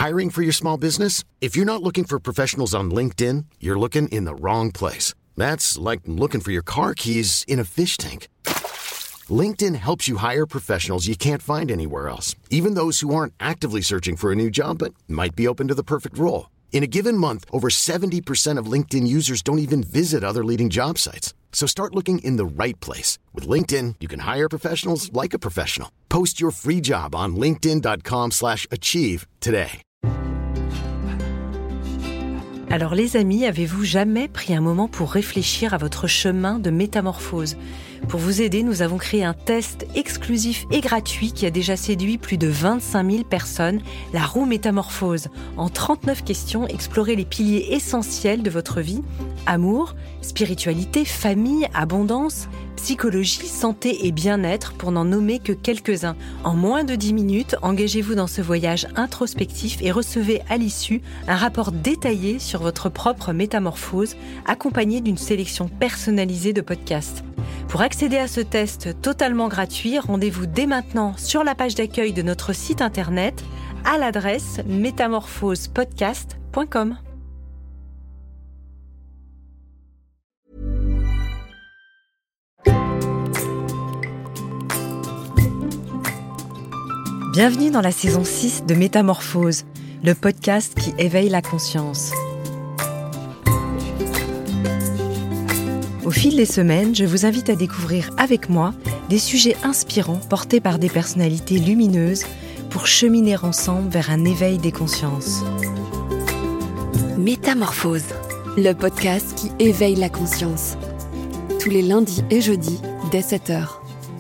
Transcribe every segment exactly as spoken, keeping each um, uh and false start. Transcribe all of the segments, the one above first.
Hiring for your small business? If you're not looking for professionals on LinkedIn, you're looking in the wrong place. That's like looking for your car keys in a fish tank. LinkedIn helps you hire professionals you can't find anywhere else, even those who aren't actively searching for a new job but might be open to the perfect role. In a given month, over seventy percent of LinkedIn users don't even visit other leading job sites. So start looking in the right place. With LinkedIn, you can hire professionals like a professional. Post your free job on linkedin.com slash achieve today. Alors les amis, avez-vous jamais pris un moment pour réfléchir à votre chemin de métamorphose ? Pour vous aider, nous avons créé un test exclusif et gratuit qui a déjà séduit plus de vingt-cinq mille personnes, la roue métamorphose. En trente-neuf questions, explorez les piliers essentiels de votre vie: amour, spiritualité, famille, abondance, psychologie, santé et bien-être, pour n'en nommer que quelques-uns. En moins de dix minutes, engagez-vous dans ce voyage introspectif et recevez à l'issue un rapport détaillé sur votre propre métamorphose, accompagné d'une sélection personnalisée de podcasts. Pour accéder à ce test totalement gratuit, rendez-vous dès maintenant sur la page d'accueil de notre site internet à l'adresse métamorphose podcast point com. Bienvenue dans la saison six de Métamorphose, le podcast qui éveille la conscience. Au fil des semaines, je vous invite à découvrir avec moi des sujets inspirants portés par des personnalités lumineuses pour cheminer ensemble vers un éveil des consciences. Métamorphose, le podcast qui éveille la conscience. Tous les lundis et jeudis dès sept heures.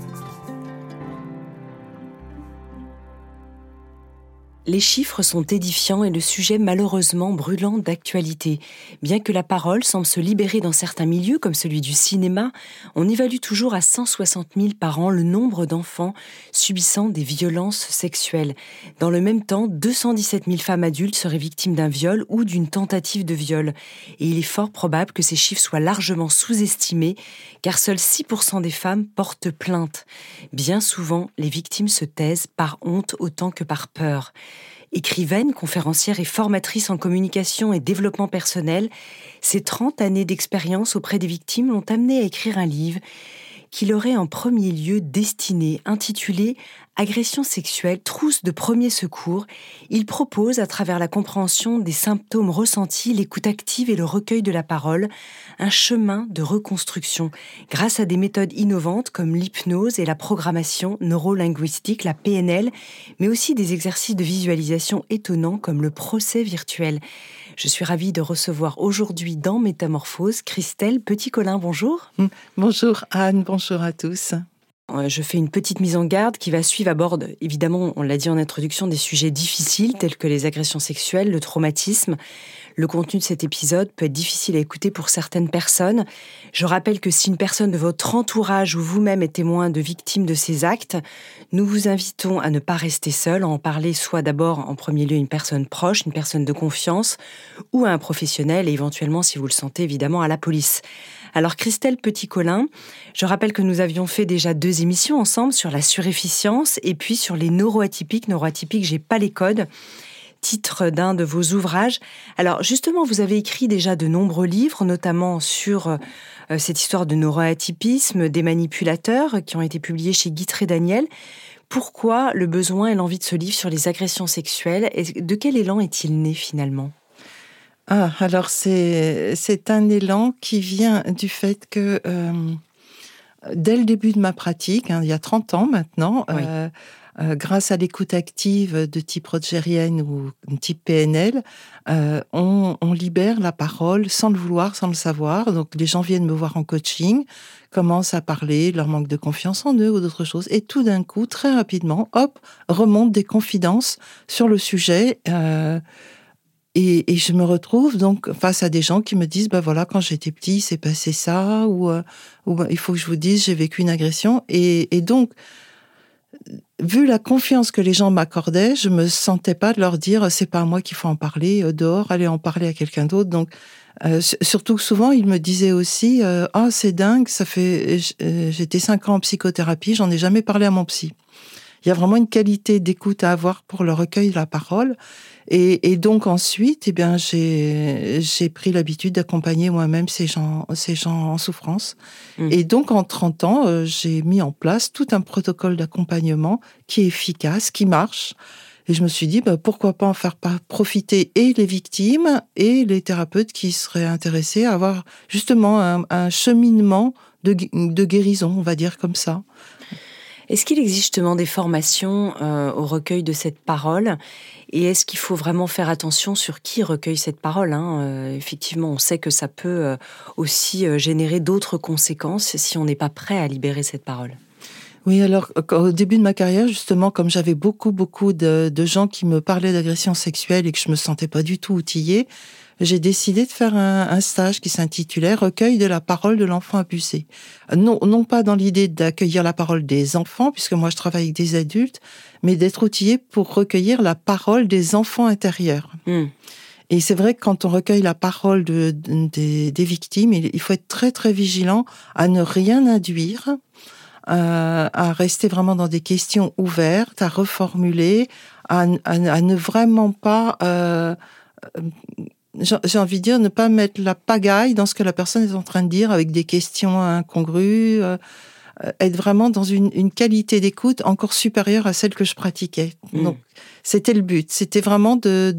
Les chiffres sont édifiants et le sujet malheureusement brûlant d'actualité. Bien que la parole semble se libérer dans certains milieux, comme celui du cinéma, on évalue toujours à cent soixante mille par an le nombre d'enfants subissant des violences sexuelles. Dans le même temps, deux cent dix-sept mille femmes adultes seraient victimes d'un viol ou d'une tentative de viol. Et il est fort probable que ces chiffres soient largement sous-estimés, car seuls six pour cent des femmes portent plainte. Bien souvent, les victimes se taisent par honte autant que par peur. Écrivaine, conférencière et formatrice en communication et développement personnel, ses trente années d'expérience auprès des victimes l'ont amenée à écrire un livre qu'il aurait en premier lieu destiné, intitulé « Agression sexuelle, trousse de premier secours ». Il propose, à travers la compréhension des symptômes ressentis, l'écoute active et le recueil de la parole, un chemin de reconstruction, grâce à des méthodes innovantes comme l'hypnose et la programmation neurolinguistique, la P N L, mais aussi des exercices de visualisation étonnants comme le procès virtuel. Je suis ravie de recevoir aujourd'hui dans Métamorphose Christelle Petit-Colin. Bonjour. Bonjour Anne, bonjour à tous. Je fais une petite mise en garde qui va suivre, aborde évidemment, on l'a dit en introduction, des sujets difficiles tels que les agressions sexuelles, le traumatisme. Le contenu de cet épisode peut être difficile à écouter pour certaines personnes. Je rappelle que si une personne de votre entourage ou vous-même est témoin de victimes de ces actes, nous vous invitons à ne pas rester seul, à en parler soit d'abord en premier lieu à une personne proche, une personne de confiance, ou à un professionnel et éventuellement, si vous le sentez, évidemment à la police. Alors Christelle Petit-Colin, je rappelle que nous avions fait déjà deux émissions ensemble sur la surefficience et puis sur les neuroatypiques. Neuroatypiques, j'ai pas les codes. Titre d'un de vos ouvrages. Alors justement, vous avez écrit déjà de nombreux livres, notamment sur euh, cette histoire de neuroatypisme, des manipulateurs, qui ont été publiés chez Guitry Daniel. Pourquoi le besoin et l'envie de ce livre sur les agressions sexuelles ? Et de quel élan est-il né finalement ? Ah, alors c'est, c'est un élan qui vient du fait que euh, dès le début de ma pratique, hein, il y a trente ans maintenant, oui. euh, Euh, grâce à l'écoute active de type rogérienne ou de type P N L, euh, on, on libère la parole sans le vouloir, sans le savoir. Donc les gens viennent me voir en coaching, commencent à parler de leur manque de confiance en eux ou d'autres choses. Et tout d'un coup, très rapidement, hop, remontent des confidences sur le sujet. Euh, et, et je me retrouve donc face à des gens qui me disent, ben voilà, quand j'étais petit, c'est passé ça, ou, euh, ou ben, il faut que je vous dise, j'ai vécu une agression. Et, et donc, vu la confiance que les gens m'accordaient, je me sentais pas de leur dire c'est pas à moi qu'il faut en parler dehors, allez en parler à quelqu'un d'autre. Donc euh, surtout que souvent ils me disaient aussi ah oh, c'est dingue, ça fait j'étais cinq ans en psychothérapie, j'en ai jamais parlé à mon psy. il y a vraiment une qualité d'écoute à avoir pour le recueil de la parole. Et, et donc ensuite, eh bien, j'ai, j'ai pris l'habitude d'accompagner moi-même ces gens, ces gens en souffrance. Mmh. Et donc, en trente ans, euh, j'ai mis en place tout un protocole d'accompagnement qui est efficace, qui marche. Et je me suis dit, bah, pourquoi pas en faire profiter et les victimes et les thérapeutes qui seraient intéressés à avoir justement un, un cheminement de, de guérison, on va dire comme ça. Est-ce qu'il existe justement des formations euh, au recueil de cette parole ? Et est-ce qu'il faut vraiment faire attention sur qui recueille cette parole, hein ? euh, Effectivement, on sait que ça peut euh, aussi euh, générer d'autres conséquences si on n'est pas prêt à libérer cette parole. Oui, alors au début de ma carrière, justement, comme j'avais beaucoup, beaucoup de, de gens qui me parlaient d'agression sexuelle et que je me sentais pas du tout outillée, j'ai décidé de faire un, un stage qui s'intitulait « Recueil de la parole de l'enfant abusé ». Non, non pas dans l'idée d'accueillir la parole des enfants, puisque moi je travaille avec des adultes, mais d'être outillé pour recueillir la parole des enfants intérieurs. Mmh. Et c'est vrai que quand on recueille la parole de, de, des, des victimes, il, il faut être très très vigilant à ne rien induire, Euh, à rester vraiment dans des questions ouvertes, à reformuler, à, à, à ne vraiment pas, euh, j'ai, j'ai envie de dire, ne pas mettre la pagaille dans ce que la personne est en train de dire avec des questions incongrues, euh, être vraiment dans une, une qualité d'écoute encore supérieure à celle que je pratiquais. Mmh. Donc, c'était le but. C'était vraiment de,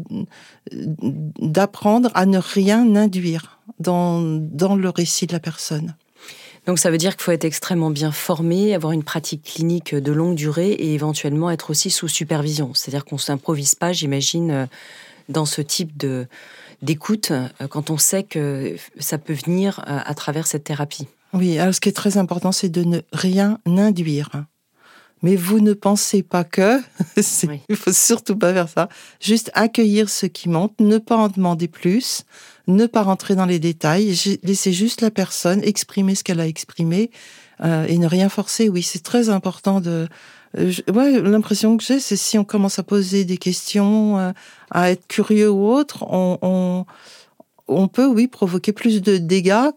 d'apprendre à ne rien induire dans, dans le récit de la personne. Donc ça veut dire qu'il faut être extrêmement bien formé, avoir une pratique clinique de longue durée et éventuellement être aussi sous supervision. C'est-à-dire qu'on ne s'improvise pas, j'imagine, dans ce type de, d'écoute, quand on sait que ça peut venir à travers cette thérapie. Oui, alors ce qui est très important, c'est de ne rien induire. Mais vous ne pensez pas que, c'est, oui. Il ne faut surtout pas faire ça, juste accueillir ce qui monte, ne pas en demander plus, ne pas rentrer dans les détails, laisser juste la personne exprimer ce qu'elle a exprimé euh, et ne rien forcer. Oui, c'est très important de... Euh, je, ouais, l'impression que j'ai, c'est si on commence à poser des questions, euh, à être curieux ou autre, on... on On peut, oui, provoquer plus de dégâts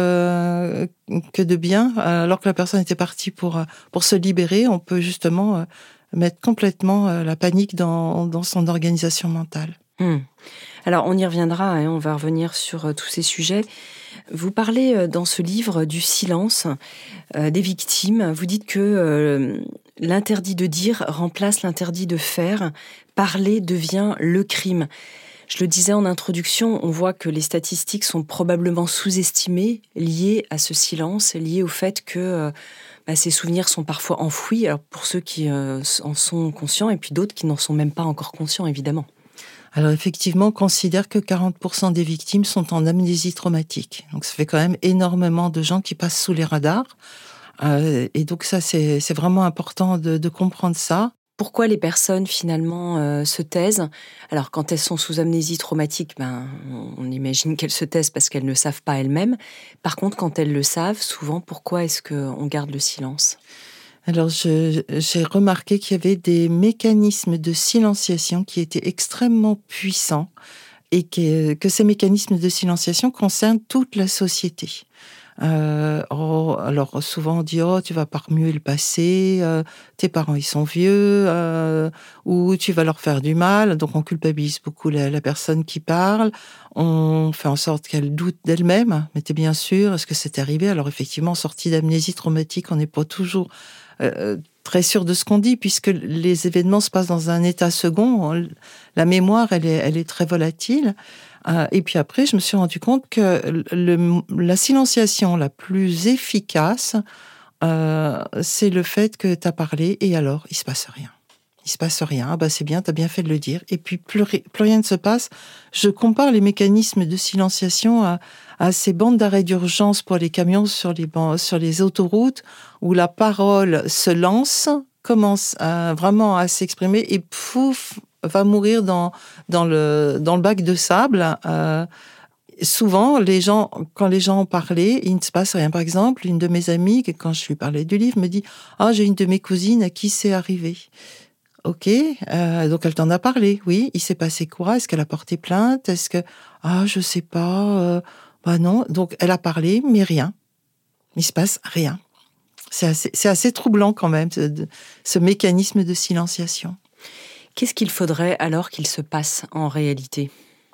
que, que de bien. Alors que la personne était partie pour, pour se libérer, on peut justement mettre complètement la panique dans, dans son organisation mentale. Mmh. Alors, on y reviendra, hein, on va revenir sur tous ces sujets. Vous parlez dans ce livre du silence euh, des victimes. Vous dites que euh, l'interdit de dire remplace l'interdit de faire. Parler devient le crime. Je le disais en introduction, on voit que les statistiques sont probablement sous-estimées, liées à ce silence, liées au fait que euh, bah, ces souvenirs sont parfois enfouis, alors pour ceux qui euh, en sont conscients, et puis d'autres qui n'en sont même pas encore conscients, évidemment. Alors effectivement, on considère que quarante pour cent des victimes sont en amnésie traumatique. Donc ça fait quand même énormément de gens qui passent sous les radars. Euh, et donc ça, c'est, c'est vraiment important de, de comprendre ça. Pourquoi les personnes, finalement, euh, se taisent ? Alors, quand elles sont sous amnésie traumatique, ben, on imagine qu'elles se taisent parce qu'elles ne savent pas elles-mêmes. Par contre, quand elles le savent, souvent, pourquoi est-ce qu'on garde le silence ? Alors, je, j'ai remarqué qu'il y avait des mécanismes de silenciation qui étaient extrêmement puissants et que, que ces mécanismes de silenciation concernent toute la société. Euh, oh, alors souvent on dit oh tu vas pas remuer le passé, euh, tes parents ils sont vieux, euh, ou tu vas leur faire du mal, donc on culpabilise beaucoup la, la personne qui parle, on fait en sorte qu'elle doute d'elle-même, mais t'es bien sûr, est-ce que c'est arrivé ? Alors effectivement, sortie d'amnésie traumatique, on n'est pas toujours euh, très sûr de ce qu'on dit, puisque les événements se passent dans un état second, on, la mémoire elle est, elle est très volatile. Et puis après, je me suis rendu compte que le, la silenciation la plus efficace, euh, c'est le fait que tu as parlé et alors, il se passe rien. Il se passe rien, ah bah c'est bien, tu as bien fait de le dire. Et puis, plus, plus rien ne se passe. Je compare les mécanismes de silenciation à, à ces bandes d'arrêt d'urgence pour les camions sur les, sur les autoroutes, où la parole se lance, commence à, vraiment à s'exprimer et pouf, va mourir dans, dans, le, dans le bac de sable. Euh, souvent, les gens, quand les gens en parlaient, il ne se passe rien. Par exemple, une de mes amies, quand je lui parlais du livre, me dit « Ah, j'ai une de mes cousines à qui c'est arrivé. » Ok, euh, donc elle t'en a parlé, oui. Il s'est passé quoi ? Est-ce qu'elle a porté plainte ? Est-ce que... Ah, je sais pas. Euh, bah non. Donc, elle a parlé, mais rien. Il se passe rien. C'est assez, c'est assez troublant quand même, ce, ce mécanisme de silenciation. Qu'est-ce qu'il faudrait alors qu'il se passe en réalité ?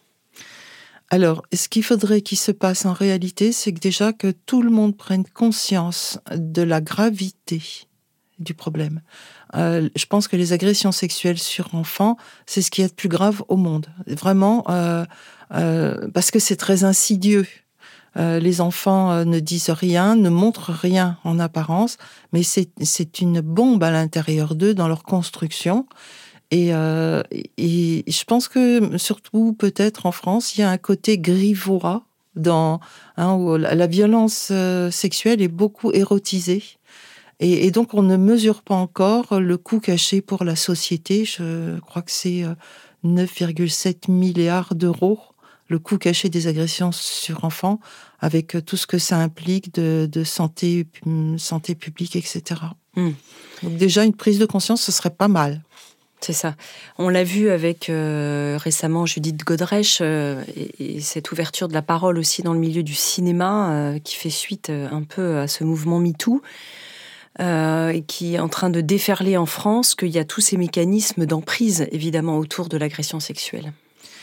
Alors, ce qu'il faudrait qu'il se passe en réalité, c'est que déjà que tout le monde prenne conscience de la gravité du problème. Euh, je pense que les agressions sexuelles sur enfants, c'est ce qu'il y a de plus grave au monde. Vraiment, euh, euh, parce que c'est très insidieux. Euh, les enfants euh, ne disent rien, ne montrent rien en apparence, mais c'est, c'est une bombe à l'intérieur d'eux dans leur construction. Et, euh, et je pense que, surtout peut-être en France, il y a un côté grivois dans, hein, où la, la violence euh, sexuelle est beaucoup érotisée. Et, et donc, on ne mesure pas encore le coût caché pour la société. Je crois que c'est neuf virgule sept milliards d'euros, le coût caché des agressions sur enfants, avec tout ce que ça implique de, de santé, santé publique, et cetera. Mmh. Donc déjà, une prise de conscience, ce serait pas mal. C'est ça. On l'a vu avec euh, récemment Judith Godrèche euh, et, et cette ouverture de la parole aussi dans le milieu du cinéma euh, qui fait suite euh, un peu à ce mouvement MeToo. Euh, et qui est en train de déferler en France, qu'il y a tous ces mécanismes d'emprise, évidemment, autour de l'agression sexuelle.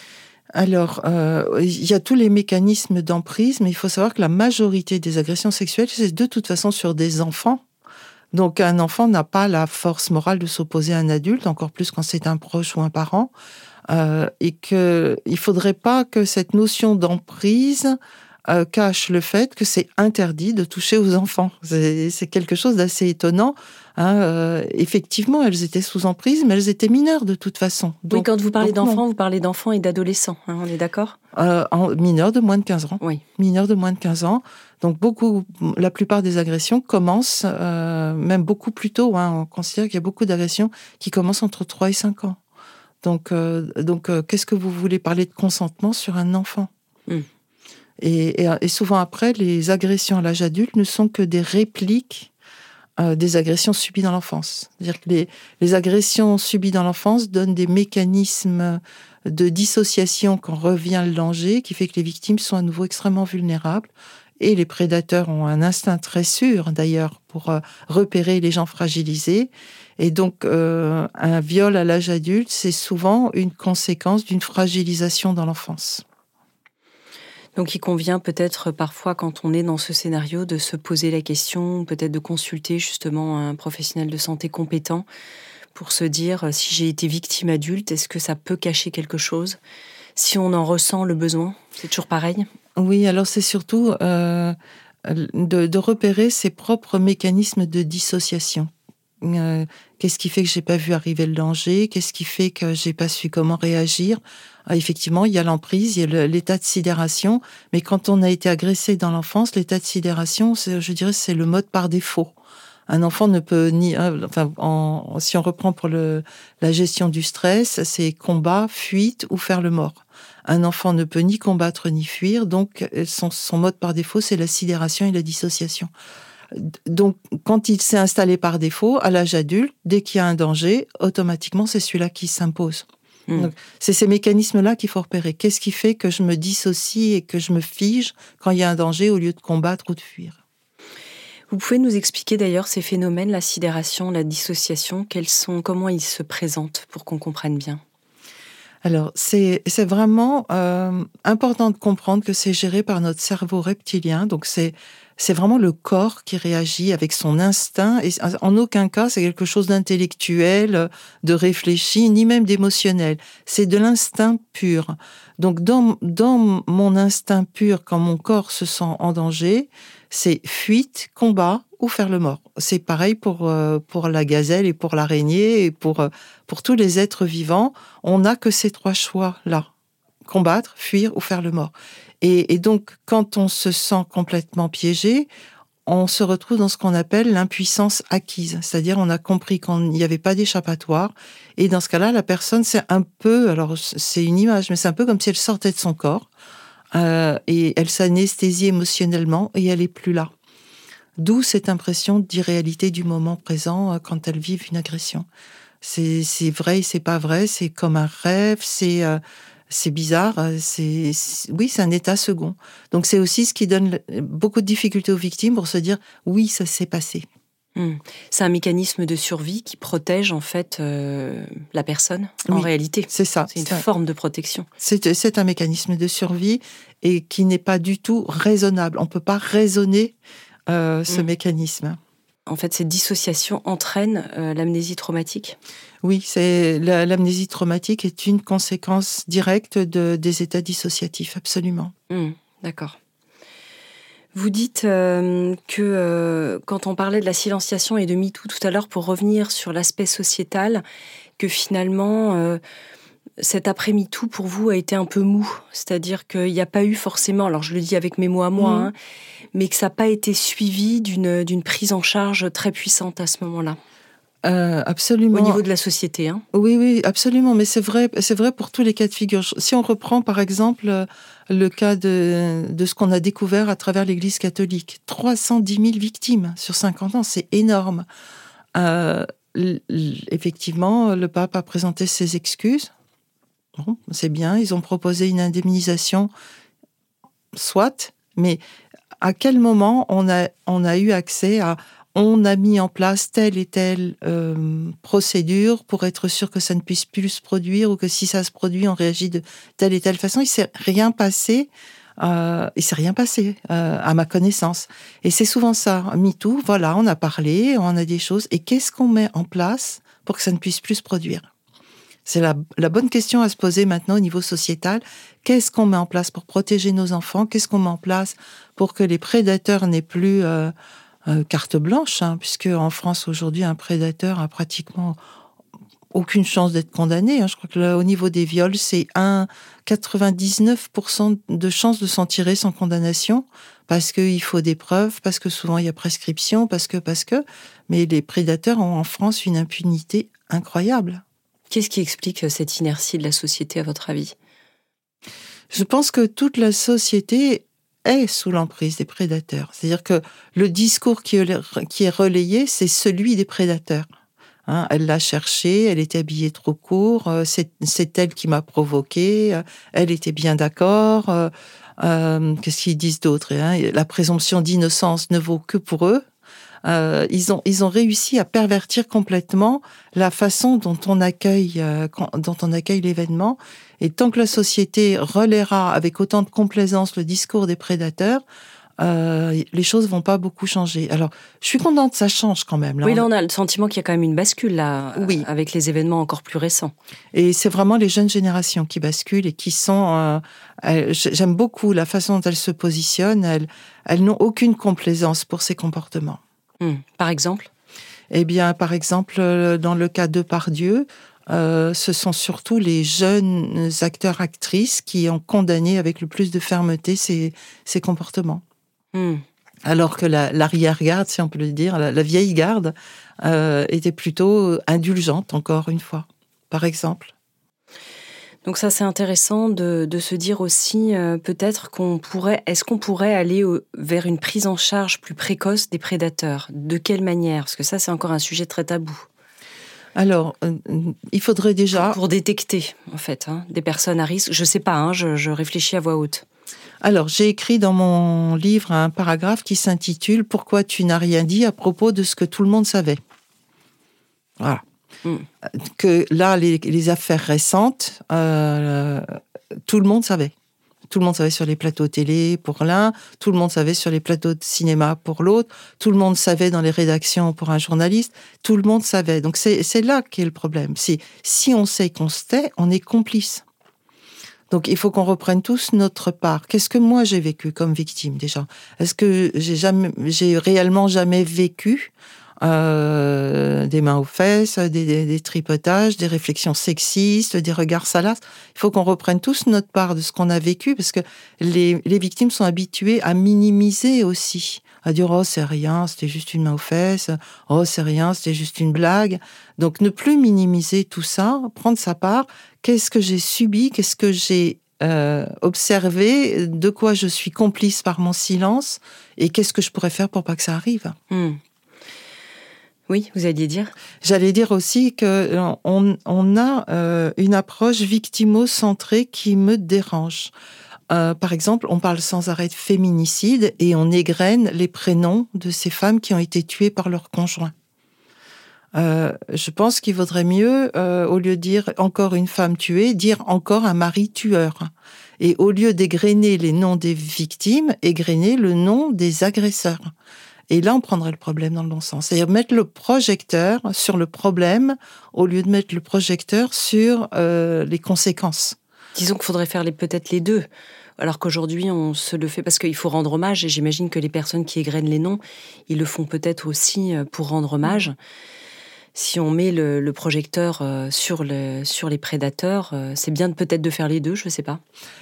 Alors, euh, il y a tous les mécanismes d'emprise, mais il faut savoir que la majorité des agressions sexuelles, c'est de toute façon sur des enfants. Donc, un enfant n'a pas la force morale de s'opposer à un adulte, encore plus quand c'est un proche ou un parent, euh, et qu'il ne faudrait pas que cette notion d'emprise Euh, cache le fait que c'est interdit de toucher aux enfants. C'est, c'est quelque chose d'assez étonnant. Hein. Euh, effectivement, elles étaient sous emprise, mais elles étaient mineures de toute façon. Donc, oui, quand vous parlez d'enfants, non. vous parlez d'enfants et d'adolescents, hein, on est d'accord ? euh, en, Mineurs de moins de quinze ans. Oui. Mineurs de moins de quinze ans. Donc, beaucoup, la plupart des agressions commencent, euh, même beaucoup plus tôt. Hein. On considère qu'il y a beaucoup d'agressions qui commencent entre trois et cinq ans. Donc, euh, donc euh, qu'est-ce que vous voulez parler de consentement sur un enfant ? mm. Et, et, et souvent après, les agressions à l'âge adulte ne sont que des répliques euh, des agressions subies dans l'enfance. C'est-à-dire que les, les agressions subies dans l'enfance donnent des mécanismes de dissociation quand revient le danger, qui fait que les victimes sont à nouveau extrêmement vulnérables. Et les prédateurs ont un instinct très sûr, d'ailleurs, pour euh, repérer les gens fragilisés. Et donc, euh, un viol à l'âge adulte, c'est souvent une conséquence d'une fragilisation dans l'enfance. Donc il convient peut-être parfois, quand on est dans ce scénario, de se poser la question, peut-être de consulter justement un professionnel de santé compétent pour se dire, si j'ai été victime adulte, est-ce que ça peut cacher quelque chose ? Si on en ressent le besoin, c'est toujours pareil ? Oui, alors c'est surtout euh, de, de repérer ses propres mécanismes de dissociation. Euh, qu'est-ce qui fait que j'ai pas vu arriver le danger ? Qu'est-ce qui fait que j'ai pas su comment réagir ? Ah, effectivement, il y a l'emprise, il y a le, l'état de sidération, mais quand on a été agressé dans l'enfance, l'état de sidération, c'est, je dirais, c'est le mode par défaut. Un enfant ne peut ni, enfin, en, si on reprend pour le, la gestion du stress, c'est combat, fuite ou faire le mort. Un enfant ne peut ni combattre ni fuir, donc son, son mode par défaut, c'est la sidération et la dissociation. Donc, quand il s'est installé par défaut, à l'âge adulte, dès qu'il y a un danger, automatiquement, c'est celui-là qui s'impose. Mmh. Donc, c'est ces mécanismes-là qu'il faut repérer. Qu'est-ce qui fait que je me dissocie et que je me fige quand il y a un danger au lieu de combattre ou de fuir ? Vous pouvez nous expliquer d'ailleurs ces phénomènes, la sidération, la dissociation, quels sont, comment ils se présentent pour qu'on comprenne bien ? Alors, c'est, c'est vraiment euh, important de comprendre que c'est géré par notre cerveau reptilien. Donc, c'est, c'est vraiment le corps qui réagit avec son instinct. Et en aucun cas, c'est quelque chose d'intellectuel, de réfléchi, ni même d'émotionnel. C'est de l'instinct pur. Donc, dans, dans mon instinct pur, quand mon corps se sent en danger, c'est fuite, combat ou faire le mort. C'est pareil pour, euh, pour la gazelle et pour l'araignée et pour, euh, pour tous les êtres vivants. On n'a que ces trois choix-là. Combattre, fuir ou faire le mort. Et, et donc, quand on se sent complètement piégé, on se retrouve dans ce qu'on appelle l'impuissance acquise. C'est-à-dire, on a compris qu'il n'y avait pas d'échappatoire. Et dans ce cas-là, la personne, c'est un peu, alors c'est une image, mais c'est un peu comme si elle sortait de son corps. Euh, et elle s'anesthésie émotionnellement et elle est plus là. D'où cette impression d'irréalité du moment présent euh, quand elles vivent une agression. C'est, c'est vrai et c'est pas vrai, c'est comme un rêve, c'est, euh, c'est bizarre, c'est, c'est, oui, c'est un état second. Donc c'est aussi ce qui donne beaucoup de difficultés aux victimes pour se dire, oui, ça s'est passé. Mmh. C'est un mécanisme de survie qui protège en fait euh, la personne, en oui, réalité. C'est ça. C'est une c'est forme un... de protection. C'est, c'est un mécanisme de survie et qui n'est pas du tout raisonnable. On ne peut pas raisonner euh, ce mmh. mécanisme. En fait, cette dissociation entraîne euh, l'amnésie traumatique ? Oui, c'est, la, l'amnésie traumatique est une conséquence directe de, des états dissociatifs, absolument. Mmh, d'accord. Vous dites euh, que euh, quand on parlait de la silenciation et de MeToo tout à l'heure, pour revenir sur l'aspect sociétal, que finalement, euh, cet après-MeToo pour vous a été un peu mou. C'est-à-dire qu'il n'y a pas eu forcément, alors je le dis avec mes mots à moi, mmh. hein, mais que ça n'a pas été suivi d'une, d'une prise en charge très puissante à ce moment-là. Euh, absolument. Au niveau de la société, hein. Oui, oui, absolument. Mais c'est vrai, c'est vrai pour tous les cas de figure. Si on reprend, par exemple, le cas de, de ce qu'on a découvert à travers l'Église catholique, trois cent dix mille victimes sur cinquante ans, c'est énorme. Euh, l- l- effectivement, le pape a présenté ses excuses. Bon, c'est bien. Ils ont proposé une indemnisation, soit. Mais à quel moment on a, on a eu accès à... On a mis en place telle et telle euh, procédure pour être sûr que ça ne puisse plus se produire ou que si ça se produit, on réagit de telle et telle façon. Il ne s'est rien passé. Euh, il ne s'est rien passé, euh, à ma connaissance. Et c'est souvent ça. MeToo, voilà, on a parlé, on a des choses. Et qu'est-ce qu'on met en place pour que ça ne puisse plus se produire ? C'est la, la bonne question à se poser maintenant au niveau sociétal. Qu'est-ce qu'on met en place pour protéger nos enfants ? Qu'est-ce qu'on met en place pour que les prédateurs n'aient plus... Euh, Euh, carte blanche, hein, puisque en France aujourd'hui un prédateur a pratiquement aucune chance d'être condamné. Hein. Je crois que là, au niveau des viols, c'est un quatre-vingt-dix-neuf pour cent de chance de s'en tirer sans condamnation, parce qu'il faut des preuves, parce que souvent il y a prescription, parce que, parce que. Mais les prédateurs ont en France une impunité incroyable. Qu'est-ce qui explique cette inertie de la société, à votre avis ? Je pense que toute la société est sous l'emprise des prédateurs. C'est-à-dire que le discours qui est relayé, c'est celui des prédateurs. Hein, elle l'a cherché, elle était habillée trop court, c'est, c'est elle qui m'a provoqué, elle était bien d'accord. Euh, euh, qu'est-ce qu'ils disent d'autre, hein ? La présomption d'innocence ne vaut que pour eux. Euh, ils ont ils ont réussi à pervertir complètement la façon dont on accueille euh, dont on accueille l'événement. Et tant que la société relaiera avec autant de complaisance le discours des prédateurs, euh, les choses vont pas beaucoup changer. Alors, je suis contente, ça change quand même. Là, oui, là on a le sentiment qu'il y a quand même une bascule là, oui. avec les événements encore plus récents. Et c'est vraiment les jeunes générations qui basculent et qui sont. Euh, elles, j'aime beaucoup la façon dont elles se positionnent. Elles, elles n'ont aucune complaisance pour ces comportements. Hum, par exemple ? Eh bien, par exemple, dans le cas de Pardieu, euh, ce sont surtout les jeunes acteurs-actrices qui ont condamné avec le plus de fermeté ces, ces comportements. Hum. Alors que la, l'arrière-garde, si on peut le dire, la, la vieille garde, euh, était plutôt indulgente, encore une fois, par exemple. Donc ça, c'est intéressant de, de se dire aussi, euh, peut-être qu'on pourrait... Est-ce qu'on pourrait aller au, vers une prise en charge plus précoce des prédateurs ? De quelle manière ? Parce que ça, c'est encore un sujet très tabou. Alors, euh, il faudrait déjà... Pour détecter, en fait, hein, des personnes à risque. Je ne sais pas, hein, je, je réfléchis à voix haute. Alors, j'ai écrit dans mon livre un paragraphe qui s'intitule « Pourquoi tu n'as rien dit à propos de ce que tout le monde savait ?» Voilà. Mmh. Que là, les, les affaires récentes, euh, tout le monde savait. Tout le monde savait sur les plateaux télé pour l'un, tout le monde savait sur les plateaux de cinéma pour l'autre, tout le monde savait dans les rédactions pour un journaliste, tout le monde savait. Donc c'est, c'est là qu'est le problème. C'est, si on sait qu'on se tait, on est complice. Donc il faut qu'on reprenne tous notre part. Qu'est-ce que moi j'ai vécu comme victime déjà ? Est-ce que j'ai jamais, j'ai réellement jamais vécu Euh, des mains aux fesses, des, des, des tripotages, des réflexions sexistes, des regards salaces. Il faut qu'on reprenne tous notre part de ce qu'on a vécu, parce que les, les victimes sont habituées à minimiser aussi, à dire « oh, c'est rien, c'était juste une main aux fesses »,« oh, c'est rien, c'était juste une blague ». Donc, ne plus minimiser tout ça, prendre sa part. Qu'est-ce que j'ai subi ? Qu'est-ce que j'ai euh, observé ? De quoi je suis complice par mon silence ? Et qu'est-ce que je pourrais faire pour pas que ça arrive ? mmh. Oui, vous alliez dire ? J'allais dire aussi qu'on on a euh, une approche victimo-centrée qui me dérange. Euh, par exemple, on parle sans arrêt de féminicide et on égrène les prénoms de ces femmes qui ont été tuées par leur conjoint. Euh, je pense qu'il vaudrait mieux, euh, au lieu de dire encore une femme tuée, dire encore un mari tueur. Et au lieu d'égrener les noms des victimes, égrener le nom des agresseurs. Et là, on prendrait le problème dans le bon sens. C'est-à-dire mettre le projecteur sur le problème au lieu de mettre le projecteur sur euh, les conséquences. Disons qu'il faudrait faire les, peut-être les deux. Alors qu'aujourd'hui, on se le fait parce qu'il faut rendre hommage. Et j'imagine que les personnes qui égrènent les noms, ils le font peut-être aussi pour rendre hommage. Si on met le, le projecteur sur, le, sur les prédateurs, c'est bien de, peut-être de faire les deux, je ne sais pas.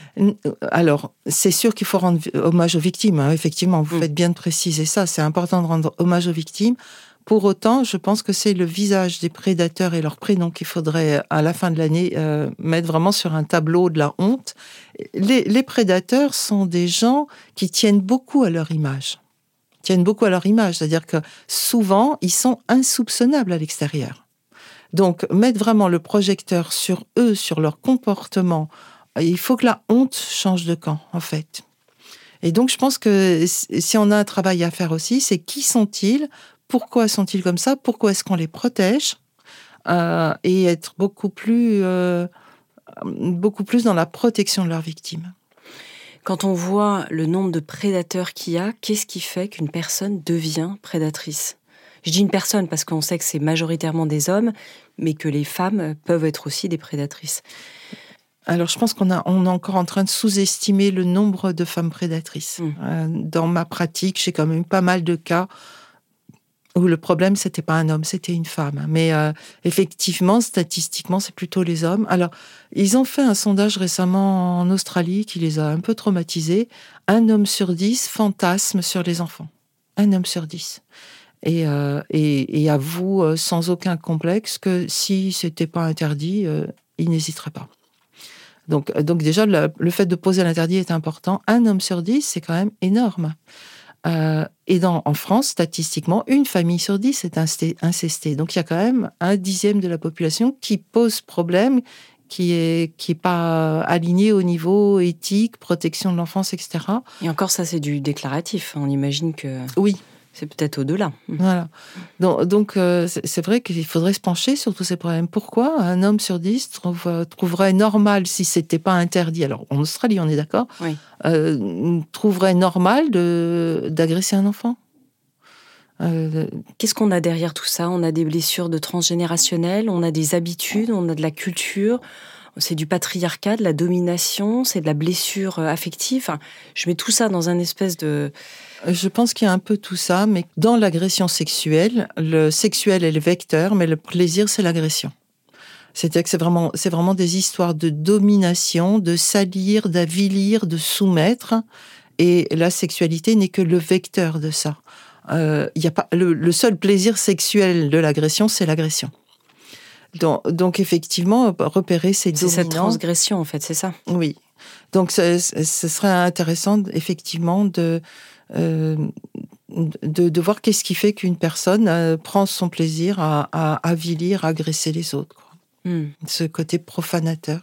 Alors, c'est sûr qu'il faut rendre hommage aux victimes. Hein, effectivement, vous mmh. faites bien de préciser ça. C'est important de rendre hommage aux victimes. Pour autant, je pense que c'est le visage des prédateurs et leur prénom qu'il faudrait, à la fin de l'année, euh, mettre vraiment sur un tableau de la honte. Les, les prédateurs sont des gens qui tiennent beaucoup à leur image. tiennent beaucoup à leur image, c'est-à-dire que souvent, ils sont insoupçonnables à l'extérieur. Donc, mettre vraiment le projecteur sur eux, sur leur comportement, il faut que la honte change de camp, en fait. Et donc, je pense que si on a un travail à faire aussi, c'est qui sont-ils ? Pourquoi sont-ils comme ça ? Pourquoi est-ce qu'on les protège ? euh, Et être beaucoup plus, euh, beaucoup plus dans la protection de leurs victimes. Quand on voit le nombre de prédateurs qu'il y a, qu'est-ce qui fait qu'une personne devient prédatrice ? Je dis une personne parce qu'on sait que c'est majoritairement des hommes, mais que les femmes peuvent être aussi des prédatrices. Alors, je pense qu'on a, on est encore en train de sous-estimer le nombre de femmes prédatrices. Mmh. Euh, dans ma pratique, j'ai quand même pas mal de cas où le problème, c'était pas un homme, c'était une femme. Mais euh, effectivement, statistiquement, c'est plutôt les hommes. Alors, ils ont fait un sondage récemment en Australie qui les a un peu traumatisés. Un homme sur dix fantasme sur les enfants. Un homme sur dix. Et, euh, et, et avoue euh, sans aucun complexe que si c'était pas interdit, euh, il n'hésiterait pas. Donc, donc déjà, le, le fait de poser l'interdit est important. Un homme sur dix, c'est quand même énorme. Euh, et dans, en France, statistiquement, une famille sur dix est incestée. Donc, il y a quand même un dixième de la population qui pose problème, qui est, qui est pas aligné au niveau éthique, protection de l'enfance, et cetera. Et encore, ça, c'est du déclaratif. On imagine que... Oui. C'est peut-être au-delà. Voilà. Donc, donc euh, c'est, c'est vrai qu'il faudrait se pencher sur tous ces problèmes. Pourquoi un homme sur dix trouve, euh, trouverait normal, si c'était pas interdit, alors en Australie, on est d'accord, oui. euh, trouverait normal de, d'agresser un enfant ? Euh, Qu'est-ce qu'on a derrière tout ça ? On a des blessures de transgénérationnelles, on a des habitudes, on a de la culture, c'est du patriarcat, de la domination, c'est de la blessure affective. Enfin, je mets tout ça dans un espèce de... Je pense qu'il y a un peu tout ça, mais dans l'agression sexuelle, le sexuel est le vecteur, mais le plaisir, c'est l'agression. C'est-à-dire que c'est vraiment, c'est vraiment des histoires de domination, de salir, d'avilir, de soumettre, et la sexualité n'est que le vecteur de ça. Euh, y a pas, le, le seul plaisir sexuel de l'agression, c'est l'agression. Donc, donc effectivement, repérer ces dominants... C'est cette transgression, en fait, c'est ça ? Oui. Donc, ce, ce serait intéressant, effectivement, de... Euh, de, de voir qu'est-ce qui fait qu'une personne euh, prend son plaisir à, à avilir, à agresser les autres. Quoi. Mm. Ce côté profanateur.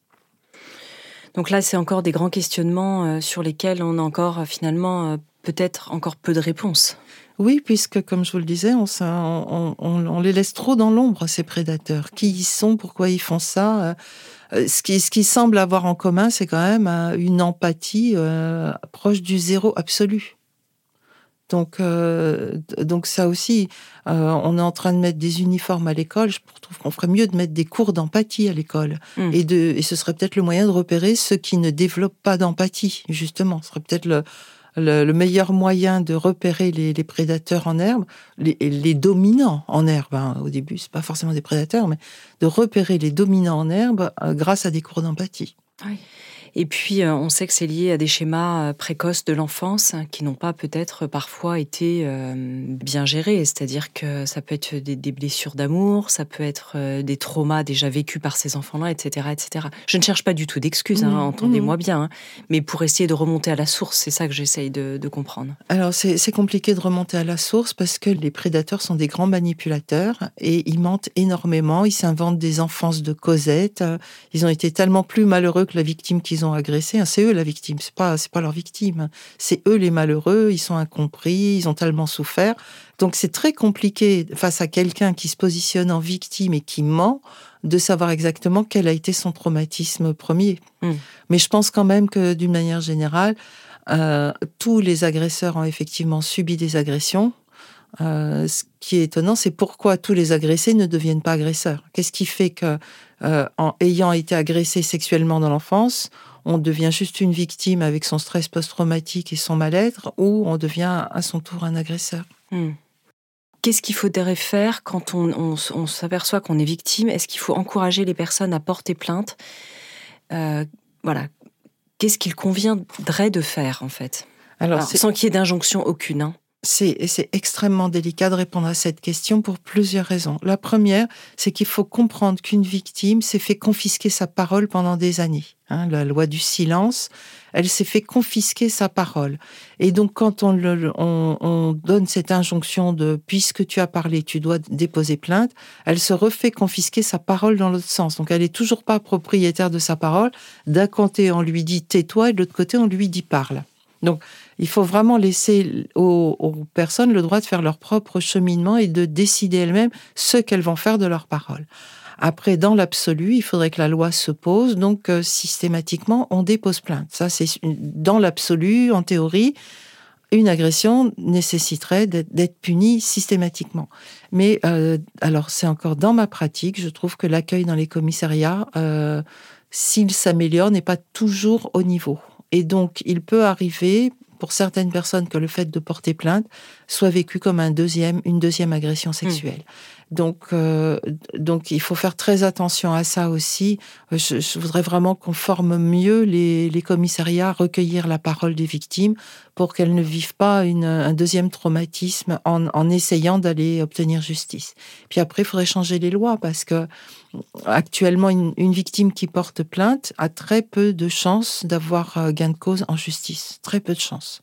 Donc là, c'est encore des grands questionnements euh, sur lesquels on a encore, euh, finalement, euh, peut-être encore peu de réponses. Oui, puisque, comme je vous le disais, on, on, on, on les laisse trop dans l'ombre, ces prédateurs. Qui ils sont, pourquoi ils font ça ? euh, ce, qui, ce qui semble avoir en commun, c'est quand même euh, une empathie euh, proche du zéro absolu. Donc, euh, donc ça aussi, euh, on est en train de mettre des uniformes à l'école. Je trouve qu'on ferait mieux de mettre des cours d'empathie à l'école. Mmh. Et, de, et ce serait peut-être le moyen de repérer ceux qui ne développent pas d'empathie, justement. Ce serait peut-être le, le, le meilleur moyen de repérer les, les prédateurs en herbe, les, les dominants en herbe. Hein. Au début, c'est pas forcément des prédateurs, mais de repérer les dominants en herbe euh, grâce à des cours d'empathie. Oui. Et puis, on sait que c'est lié à des schémas précoces de l'enfance qui n'ont pas peut-être parfois été euh, bien gérés. C'est-à-dire que ça peut être des, des blessures d'amour, ça peut être euh, des traumas déjà vécus par ces enfants-là, et cetera, et cetera. Je ne cherche pas du tout d'excuses, hein, mmh, entendez-moi mmh. bien, hein, mais pour essayer de remonter à la source, c'est ça que j'essaye de, de comprendre. Alors, c'est, c'est compliqué de remonter à la source parce que les prédateurs sont des grands manipulateurs et ils mentent énormément. Ils s'inventent des enfances de Cosette. Ils ont été tellement plus malheureux que la victime qu'ils ont ont agressé, c'est eux la victime, c'est pas, c'est pas leur victime. C'est eux les malheureux, ils sont incompris, ils ont tellement souffert. Donc c'est très compliqué face à quelqu'un qui se positionne en victime et qui ment, de savoir exactement quel a été son traumatisme premier. Mmh. Mais je pense quand même que d'une manière générale, euh, tous les agresseurs ont effectivement subi des agressions. Euh, ce qui est étonnant, c'est pourquoi tous les agressés ne deviennent pas agresseurs. Qu'est-ce qui fait que, euh, en ayant été agressé sexuellement dans l'enfance, on devient juste une victime avec son stress post-traumatique et son mal-être, ou on devient à son tour un agresseur? Mmh. Qu'est-ce qu'il faudrait faire quand on, on, on s'aperçoit qu'on est victime? Est-ce qu'il faut encourager les personnes à porter plainte? euh, Voilà. Qu'est-ce qu'il conviendrait de faire, en fait? Alors, Alors sans qu'il y ait d'injonction aucune, hein. C'est, c'est extrêmement délicat de répondre à cette question pour plusieurs raisons. La première, c'est qu'il faut comprendre qu'une victime s'est fait confisquer sa parole pendant des années. Hein, la loi du silence, elle s'est fait confisquer sa parole. Et donc, quand on, le, on, on donne cette injonction de « puisque tu as parlé, tu dois déposer plainte », elle se refait confisquer sa parole dans l'autre sens. Donc, elle n'est toujours pas propriétaire de sa parole. D'un côté, on lui dit « tais-toi » et de l'autre côté, on lui dit « parle ». Donc, il faut vraiment laisser aux, aux personnes le droit de faire leur propre cheminement et de décider elles-mêmes ce qu'elles vont faire de leur parole. Après, dans l'absolu, il faudrait que la loi se pose, donc euh, systématiquement, on dépose plainte. Ça, c'est dans l'absolu, en théorie, une agression nécessiterait d'être, d'être punie systématiquement. Mais euh, alors, c'est encore dans ma pratique, je trouve que l'accueil dans les commissariats, euh, s'il s'améliore, n'est pas toujours au niveau. Et donc, il peut arriver, pour certaines personnes, que le fait de porter plainte soit vécu comme un deuxième, une deuxième agression sexuelle. Mmh. Donc, euh, donc, il faut faire très attention à ça aussi. Je, je voudrais vraiment qu'on forme mieux les, les commissariats à recueillir la parole des victimes pour qu'elles ne vivent pas une, un deuxième traumatisme en, en essayant d'aller obtenir justice. Puis après, il faudrait changer les lois parce que actuellement, une, une victime qui porte plainte a très peu de chances d'avoir gain de cause en justice. Très peu de chances.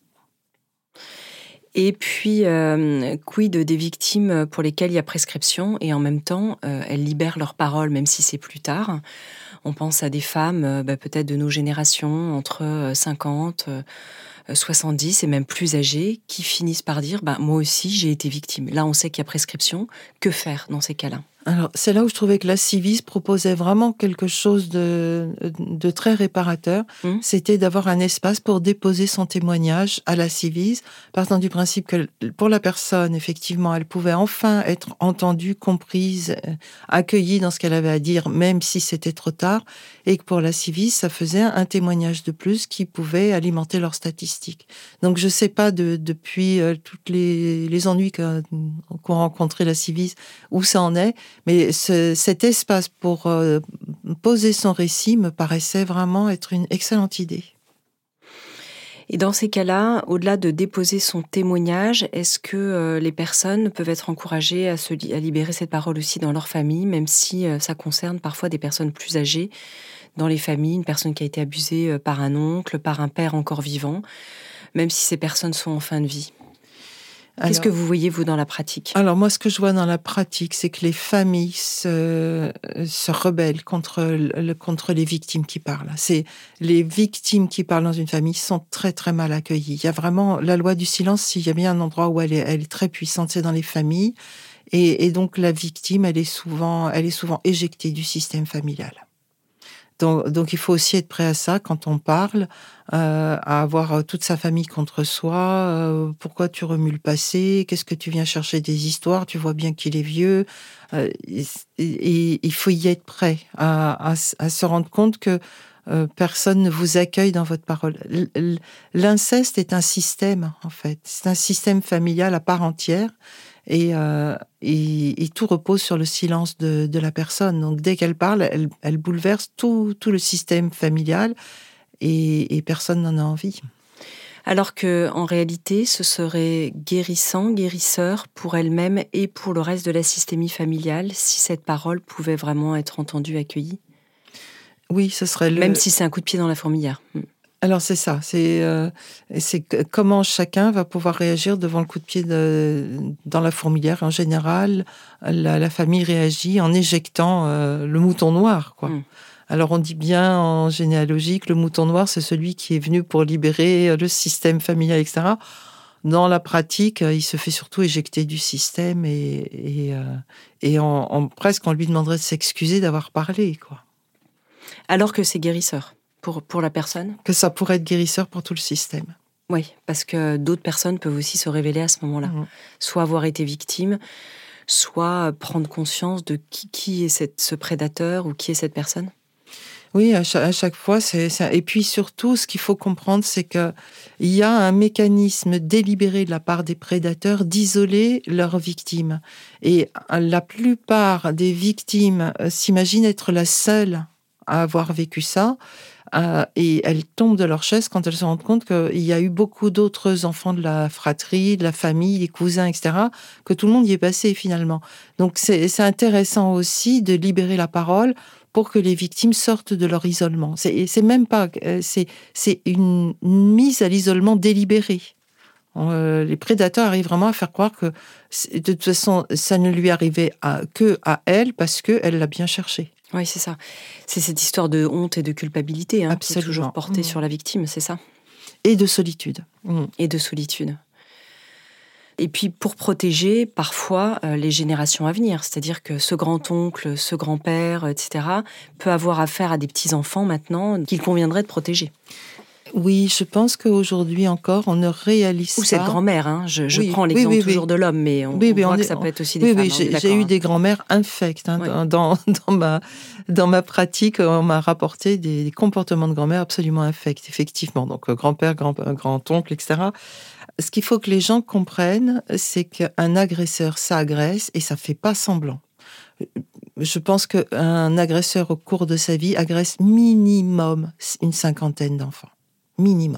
Et puis, euh, quid des victimes pour lesquelles il y a prescription et en même temps, euh, elles libèrent leur parole, même si c'est plus tard. On pense à des femmes, euh, bah, peut-être de nos générations, entre cinquante, soixante-dix et même plus âgées, qui finissent par dire bah, « moi aussi, j'ai été victime ». Là, on sait qu'il y a prescription. Que faire dans ces cas-là ? Alors, c'est là où je trouvais que la Civis proposait vraiment quelque chose de, de très réparateur. Mmh. C'était d'avoir un espace pour déposer son témoignage à la Civis, partant du principe que pour la personne, effectivement, elle pouvait enfin être entendue, comprise, accueillie dans ce qu'elle avait à dire, même si c'était trop tard, et que pour la Civis, ça faisait un témoignage de plus qui pouvait alimenter leurs statistiques. Donc, je ne sais pas de, depuis euh, tous les, les ennuis qu'a, qu'ont rencontré la Civis, où ça en est. Mais ce, cet espace pour euh, poser son récit me paraissait vraiment être une excellente idée. Et dans ces cas-là, au-delà de déposer son témoignage, est-ce que euh, les personnes peuvent être encouragées à, se, à libérer cette parole aussi dans leur famille, même si euh, ça concerne parfois des personnes plus âgées dans les familles, une personne qui a été abusée par un oncle, par un père encore vivant, même si ces personnes sont en fin de vie ? Alors, qu'est-ce que vous voyez, vous, dans la pratique ? Alors, moi, ce que je vois dans la pratique, c'est que les familles se, se rebellent contre, le, contre les victimes qui parlent. C'est, les victimes qui parlent dans une famille sont très, très mal accueillies. Il y a vraiment la loi du silence, s'il y a bien un endroit où elle est, elle est très puissante, c'est dans les familles. Et, et donc, la victime, elle est souvent, elle est souvent éjectée du système familial. Donc, donc, il faut aussi être prêt à ça quand on parle, euh, à avoir toute sa famille contre soi. Euh, pourquoi tu remues le passé ? Qu'est-ce que tu viens chercher des histoires ? Tu vois bien qu'il est vieux. Euh, et, et il faut y être prêt à, à, à se rendre compte que euh, personne ne vous accueille dans votre parole. L'inceste est un système, en fait. C'est un système familial à part entière. Et, euh, et, et tout repose sur le silence de, de la personne. Donc, dès qu'elle parle, elle, elle bouleverse tout, tout le système familial et, et personne n'en a envie. Alors que, en réalité, ce serait guérissant, guérisseur pour elle-même et pour le reste de la systémie familiale si cette parole pouvait vraiment être entendue, accueillie. Oui, ce serait le... Même si c'est un coup de pied dans la fourmilière. Alors c'est ça, c'est, euh, c'est comment chacun va pouvoir réagir devant le coup de pied de, dans la fourmilière. En général, la, la famille réagit en éjectant euh, le mouton noir, quoi. Mmh. Alors on dit bien en généalogie que le mouton noir, c'est celui qui est venu pour libérer le système familial, et cetera. Dans la pratique, il se fait surtout éjecter du système et, et, euh, et en, en, presque on lui demanderait de s'excuser d'avoir parlé, quoi. Alors que c'est guérisseur pour, pour la personne. Que ça pourrait être guérisseur pour tout le système. Oui, parce que d'autres personnes peuvent aussi se révéler à ce moment-là. Mmh. Soit avoir été victime, soit prendre conscience de qui, qui est cette, ce prédateur ou qui est cette personne. Oui, à chaque, à chaque fois, c'est ça. Et puis surtout, ce qu'il faut comprendre, c'est qu'il y a un mécanisme délibéré de la part des prédateurs d'isoler leurs victimes. Et la plupart des victimes s'imaginent être la seule à avoir vécu ça. Euh, et elles tombent de leur chaise quand elles se rendent compte qu'il y a eu beaucoup d'autres enfants de la fratrie, de la famille, des cousins, et cetera, que tout le monde y est passé finalement. Donc c'est, c'est intéressant aussi de libérer la parole pour que les victimes sortent de leur isolement. C'est, c'est même pas, c'est, c'est une, une mise à l'isolement délibérée. Euh, les prédateurs arrivent vraiment à faire croire que de toute façon, ça ne lui arrivait à, que à elle parce qu'elle l'a bien cherché. Oui, c'est ça. C'est cette histoire de honte et de culpabilité hein, qui est toujours portée mmh. sur la victime, c'est ça ? Et de solitude. Mmh. Et de solitude. Et puis, pour protéger, parfois, euh, les générations à venir. C'est-à-dire que ce grand-oncle, ce grand-père, et cetera, peut avoir affaire à des petits-enfants maintenant qu'il conviendrait de protéger. Oui, je pense qu'aujourd'hui encore, on ne réalise pas... Ou cette grand-mère, hein. je, je oui, prends l'exemple oui, oui, toujours oui. de l'homme, mais on, oui, on oui, voit on que est, ça peut être aussi des oui, femmes. Oui, hein, j'ai, j'ai eu des grand-mères infectes. Hein, oui. dans, dans, ma, dans ma pratique, on m'a rapporté des, des comportements de grand-mère absolument infects, effectivement. Donc, grand-père, grand, grand-oncle, et cetera. Ce qu'il faut que les gens comprennent, c'est qu'un agresseur, ça agresse et ça ne fait pas semblant. Je pense qu'un agresseur, au cours de sa vie, agresse minimum une cinquantaine d'enfants. Minimum.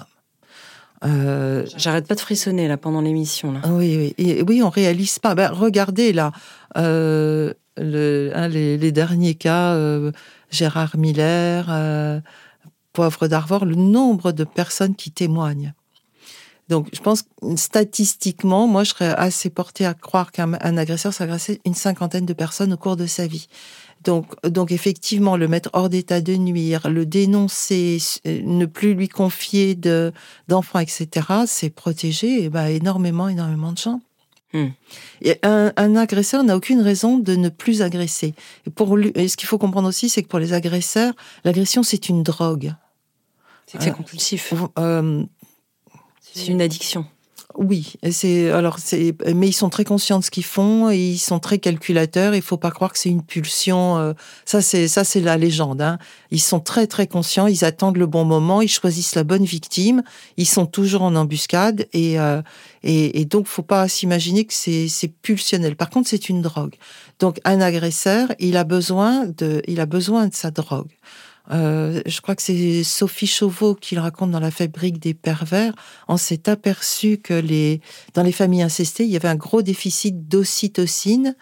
Euh, J'arrête pas de frissonner là pendant l'émission. Là. Oui, oui, et, oui, on réalise pas. Ben, regardez là, euh, le, hein, les, les derniers cas, euh, Gérard Miller, euh, Poivre d'Arvor, le nombre de personnes qui témoignent. Donc, je pense que statistiquement, moi, je serais assez portée à croire qu'un un agresseur s'agressait une cinquantaine de personnes au cours de sa vie. Donc, donc, effectivement, le mettre hors d'état de nuire, le dénoncer, ne plus lui confier de, d'enfants, et cetera, c'est protéger eh ben, énormément, énormément de gens. Mmh. Et un, un agresseur n'a aucune raison de ne plus agresser. Et, pour lui, et ce qu'il faut comprendre aussi, c'est que pour les agresseurs, l'agression, c'est une drogue. C'est que c'est euh, compulsif. Euh, c'est une addiction. Oui, c'est alors c'est mais ils sont très conscients de ce qu'ils font et ils sont très calculateurs. Il faut pas croire que c'est une pulsion. Euh, ça c'est ça c'est la légende. Hein. Ils sont très très conscients. Ils attendent le bon moment. Ils choisissent la bonne victime. Ils sont toujours en embuscade et euh, et, et donc faut pas s'imaginer que c'est c'est pulsionnel. Par contre, c'est une drogue. Donc un agresseur, il a besoin de il a besoin de sa drogue. Euh, je crois que c'est Sophie Chauveau qui le raconte dans La Fabrique des pervers. On s'est aperçu que les, dans les familles incestées, il y avait un gros déficit d'ocytocine,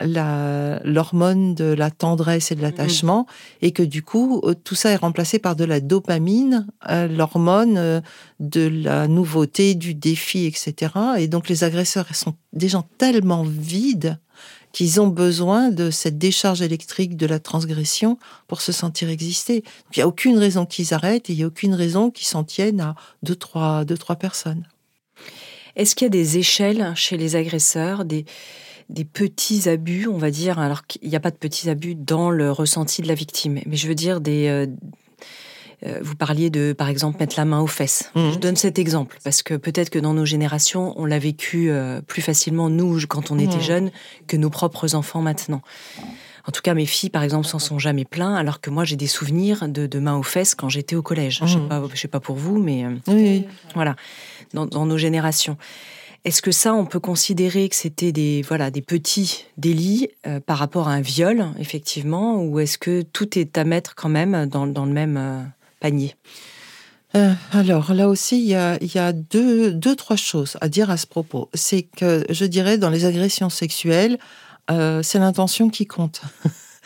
la, l'hormone de la tendresse et de l'attachement, mmh. et que du coup, tout ça est remplacé par de la dopamine, euh, l'hormone euh, de la nouveauté, du défi, et cetera. Et donc les agresseurs sont des gens tellement vides qu'ils ont besoin de cette décharge électrique de la transgression pour se sentir exister. Donc, il n'y a aucune raison qu'ils arrêtent et il n'y a aucune raison qu'ils s'en tiennent à deux, trois, deux, trois personnes. Est-ce qu'il y a des échelles chez les agresseurs, des, des petits abus, on va dire, alors qu'il n'y a pas de petits abus dans le ressenti de la victime, mais je veux dire des... Euh, Euh, vous parliez de, par exemple, mettre la main aux fesses. Mmh. Je donne cet exemple parce que peut-être que dans nos générations, on l'a vécu euh, plus facilement, nous, quand on mmh. était jeunes, que nos propres enfants maintenant. En tout cas, mes filles, par exemple, s'en sont jamais plaintes, alors que moi, j'ai des souvenirs de, de main aux fesses quand j'étais au collège. Mmh. Je sais pas, je sais pas pour vous, mais euh, oui. voilà, dans, dans nos générations. Est-ce que ça, on peut considérer que c'était des, voilà, des petits délits euh, par rapport à un viol, effectivement, ou est-ce que tout est à mettre quand même dans, dans le même... Euh, panier. Euh, alors là aussi, il y a, il y a deux, deux, trois choses à dire à ce propos. C'est que je dirais dans les agressions sexuelles, euh, c'est l'intention qui compte.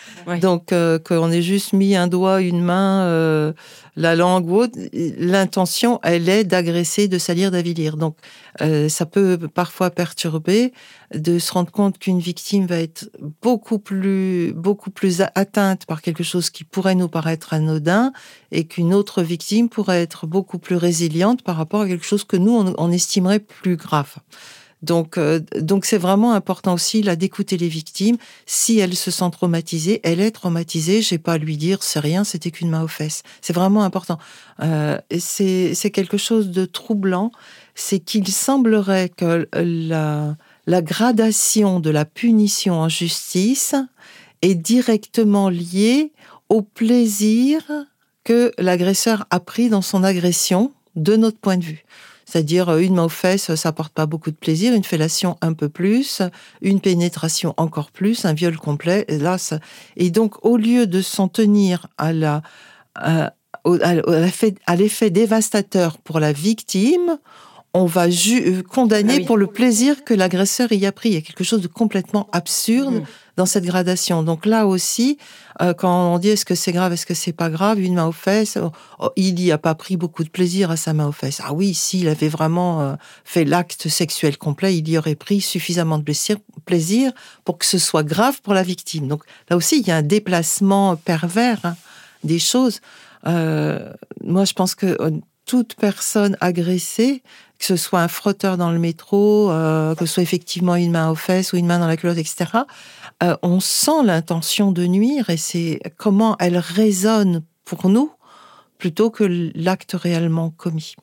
Ouais. Donc, euh, qu'on ait juste mis un doigt, une main, euh, la langue ou autre, l'intention, elle est d'agresser, de salir, d'avilir. Donc, euh, ça peut parfois perturber de se rendre compte qu'une victime va être beaucoup plus, beaucoup plus atteinte par quelque chose qui pourrait nous paraître anodin et qu'une autre victime pourrait être beaucoup plus résiliente par rapport à quelque chose que nous, on, on estimerait plus grave. Donc, euh, donc c'est vraiment important aussi là d'écouter les victimes. Si elles se sentent traumatisées, elle est traumatisée. J'ai pas à lui dire c'est rien, c'était qu'une main aux fesses. C'est vraiment important. Euh, c'est c'est quelque chose de troublant. C'est qu'il semblerait que la la gradation de la punition en justice est directement liée au plaisir que l'agresseur a pris dans son agression, de notre point de vue. C'est-à-dire, une main aux fesses, ça apporte pas beaucoup de plaisir, une fellation un peu plus, une pénétration encore plus, un viol complet. Et, là, ça... et donc, au lieu de s'en tenir à, la, à, à, l'effet, à l'effet dévastateur pour la victime, on va ju- condamner ah oui. pour le plaisir que l'agresseur y a pris. Il y a quelque chose de complètement absurde mmh. dans cette gradation. Donc là aussi, euh, quand on dit est-ce que c'est grave, est-ce que c'est pas grave, une main aux fesses, oh, oh, il n'y a pas pris beaucoup de plaisir à sa main aux fesses. Ah oui, s'il avait vraiment euh, fait l'acte sexuel complet, il y aurait pris suffisamment de plaisir, plaisir pour que ce soit grave pour la victime. Donc là aussi, il y a un déplacement pervers hein, des choses. Euh, moi, je pense que euh, toute personne agressée, que ce soit un frotteur dans le métro, euh, que ce soit effectivement une main aux fesses ou une main dans la culotte, et cetera, euh, on sent l'intention de nuire et c'est comment elle résonne pour nous plutôt que l'acte réellement commis.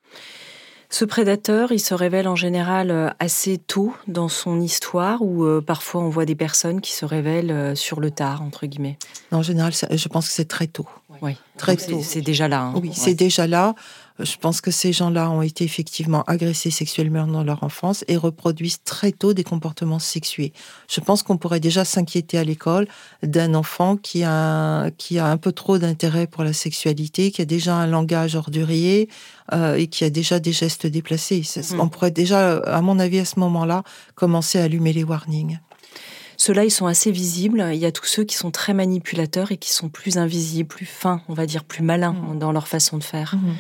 Ce prédateur, il se révèle en général assez tôt dans son histoire ou euh, parfois on voit des personnes qui se révèlent sur le tard, entre guillemets. Non, en général, je pense que c'est très tôt. Oui, très donc tôt. C'est, c'est déjà là. Hein. Oui, ouais. c'est déjà là. Je pense que ces gens-là ont été effectivement agressés sexuellement dans leur enfance et reproduisent très tôt des comportements sexués. Je pense qu'on pourrait déjà s'inquiéter à l'école d'un enfant qui a, qui a un peu trop d'intérêt pour la sexualité, qui a déjà un langage ordurier euh, et qui a déjà des gestes déplacés. Mmh. On pourrait déjà, à mon avis, à ce moment-là, commencer à allumer les warnings. Ceux-là, ils sont assez visibles. Il y a tous ceux qui sont très manipulateurs et qui sont plus invisibles, plus fins, on va dire, plus malins mmh. dans leur façon de faire. Mmh.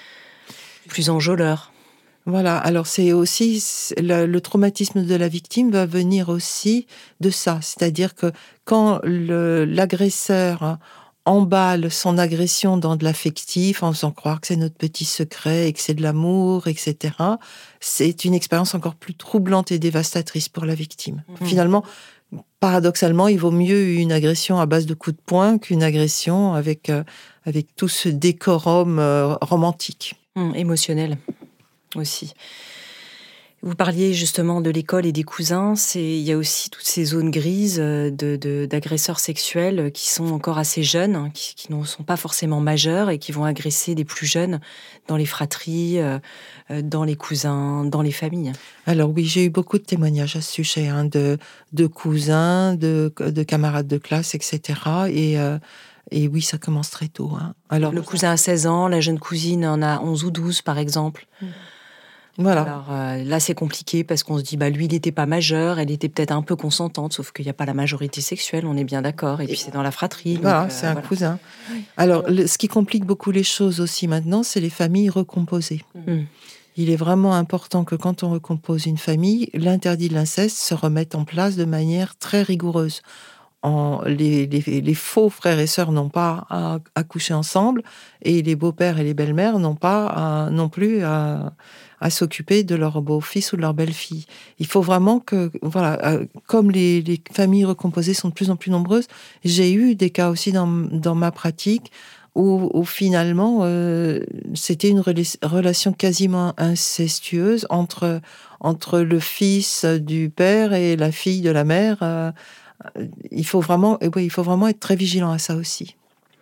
Plus enjôleurs. Voilà, alors c'est aussi, le, le traumatisme de la victime va venir aussi de ça. C'est-à-dire que quand le, l'agresseur emballe son agression dans de l'affectif, en faisant croire que c'est notre petit secret et que c'est de l'amour, et cetera, c'est une expérience encore plus troublante et dévastatrice pour la victime. Mmh. Finalement, paradoxalement, il vaut mieux une agression à base de coups de poing qu'une agression avec, euh, avec tout ce décorum euh, romantique. Mmh, émotionnel aussi. Vous parliez justement de l'école et des cousins. C'est, il y a aussi toutes ces zones grises de, de, d'agresseurs sexuels qui sont encore assez jeunes, qui, qui ne sont pas forcément majeurs et qui vont agresser des plus jeunes dans les fratries, dans les cousins, dans les familles. Alors oui, j'ai eu beaucoup de témoignages à ce sujet, hein, de, de cousins, de, de camarades de classe, et cetera. Et... Euh, Et oui, ça commence très tôt. Hein. Alors, le cousin a seize ans, la jeune cousine en a onze ou douze, par exemple. Voilà. Alors euh, là, c'est compliqué parce qu'on se dit, bah lui, il n'était pas majeur, elle était peut-être un peu consentante, sauf qu'il n'y a pas la majorité sexuelle, on est bien d'accord. Et puis c'est dans la fratrie. Voilà, donc, c'est euh, un voilà. cousin. Alors, le, ce qui complique beaucoup les choses aussi maintenant, c'est les familles recomposées. Mmh. Il est vraiment important que quand on recompose une famille, l'interdit de l'inceste se remette en place de manière très rigoureuse. En, les, les, les faux frères et sœurs n'ont pas à, à coucher ensemble et les beaux-pères et les belles-mères n'ont pas à, non plus à, à s'occuper de leur beau-fils ou de leur belle-fille. Il faut vraiment que, voilà, euh, comme les, les familles recomposées sont de plus en plus nombreuses, j'ai eu des cas aussi dans, dans ma pratique où, où finalement euh, c'était une rela- relation quasiment incestueuse entre, entre le fils du père et la fille de la mère. Euh, Il faut vraiment, oui, il faut vraiment être très vigilant à ça aussi.